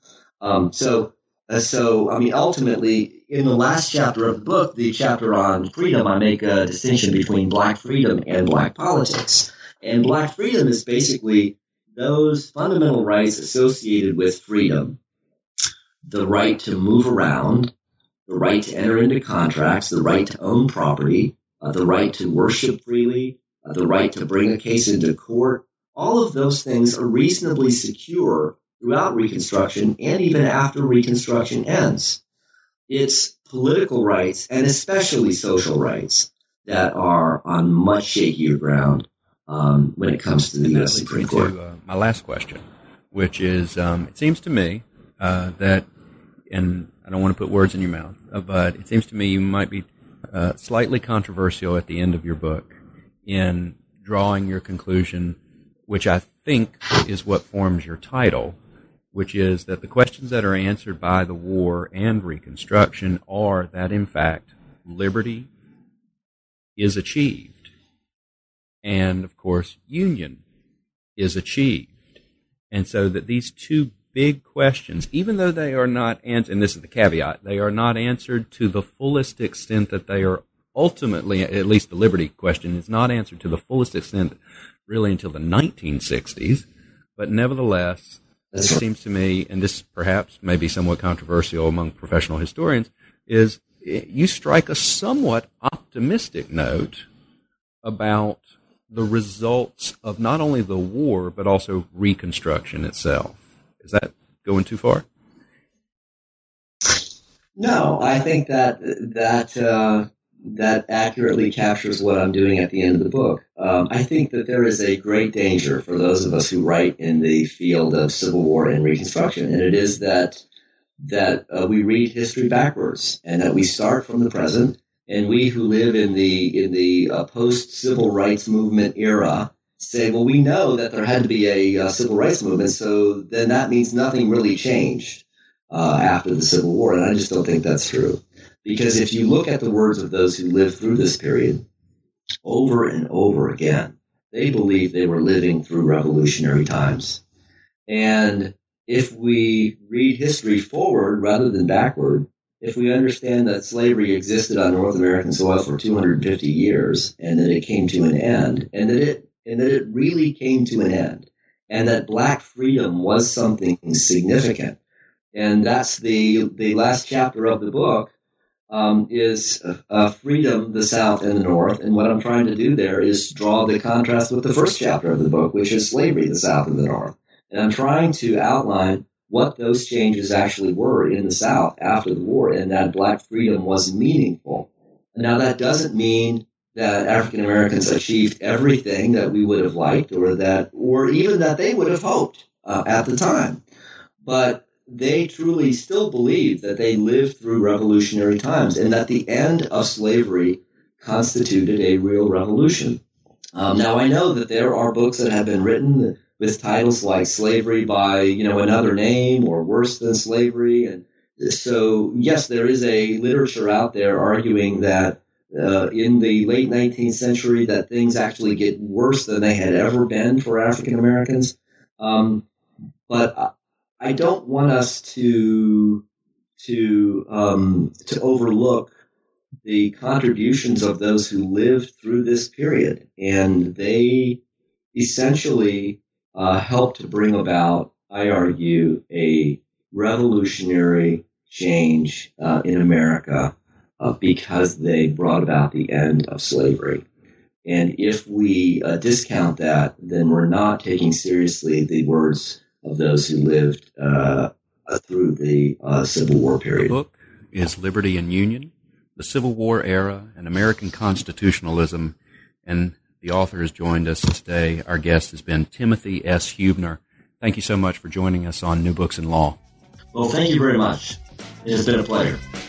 Ultimately, in the last chapter of the book, the chapter on freedom, I make a distinction between black freedom and black politics. And black freedom is basically those fundamental rights associated with freedom: the right to move around, the right to enter into contracts, the right to own property, the right to worship freely, the right to bring a case into court. All of those things are reasonably secure throughout Reconstruction and even after Reconstruction ends. It's political rights and especially social rights that are on much shakier ground when it comes to the U.S. Supreme Court. To, my last question, which is, it seems to me that, and I don't want to put words in your mouth, but it seems to me you might be slightly controversial at the end of your book in drawing your conclusion, which I think is what forms your title, which is that the questions that are answered by the war and Reconstruction are that, in fact, liberty is achieved. And, of course, union is achieved. And so that these two big questions, even though they are not answered, and this is the caveat, they are not answered to the fullest extent that they are ultimately, at least the liberty question is not answered to the fullest extent really until the 1960s, but nevertheless, it seems to me, and this perhaps may be somewhat controversial among professional historians, is you strike a somewhat optimistic note about the results of not only the war, but also Reconstruction itself. Is that going too far? No, I think that accurately captures what I'm doing at the end of the book. I think that there is a great danger for those of us who write in the field of Civil War and Reconstruction, and it is that we read history backwards, and that we start from the present, and we who live in the post-civil rights movement era say, well, we know that there had to be a civil rights movement, so then that means nothing really changed after the Civil War, and I just don't think that's true. Because if you look at the words of those who lived through this period, over and over again, they believed they were living through revolutionary times. And if we read history forward rather than backward, if we understand that slavery existed on North American soil for 250 years and that it came to an end, and that it really came to an end, and that black freedom was something significant, and that's the last chapter of the book. Is freedom, the South and the North. And what I'm trying to do there is draw the contrast with the first chapter of the book, which is slavery, the South and the North. And I'm trying to outline what those changes actually were in the South after the war, and that black freedom was meaningful. Now, that doesn't mean that African Americans achieved everything that we would have liked, or even that they would have hoped at the time. But they truly still believe that they lived through revolutionary times and that the end of slavery constituted a real revolution. Now, I know that there are books that have been written with titles like Slavery by, Another Name, or Worse Than Slavery. And so, yes, there is a literature out there arguing that in the late 19th century that things actually get worse than they had ever been for African Americans. But I don't want us to overlook the contributions of those who lived through this period, and they essentially helped to bring about, I argue, a revolutionary change in America because they brought about the end of slavery. And if we discount that, then we're not taking seriously the words of those who lived through the Civil War period. The book is Liberty and Union, the Civil War Era, and American Constitutionalism. And the author has joined us today. Our guest has been Timothy S. Huebner. Thank you so much for joining us on New Books in Law. Well, thank you very much. It has been a pleasure.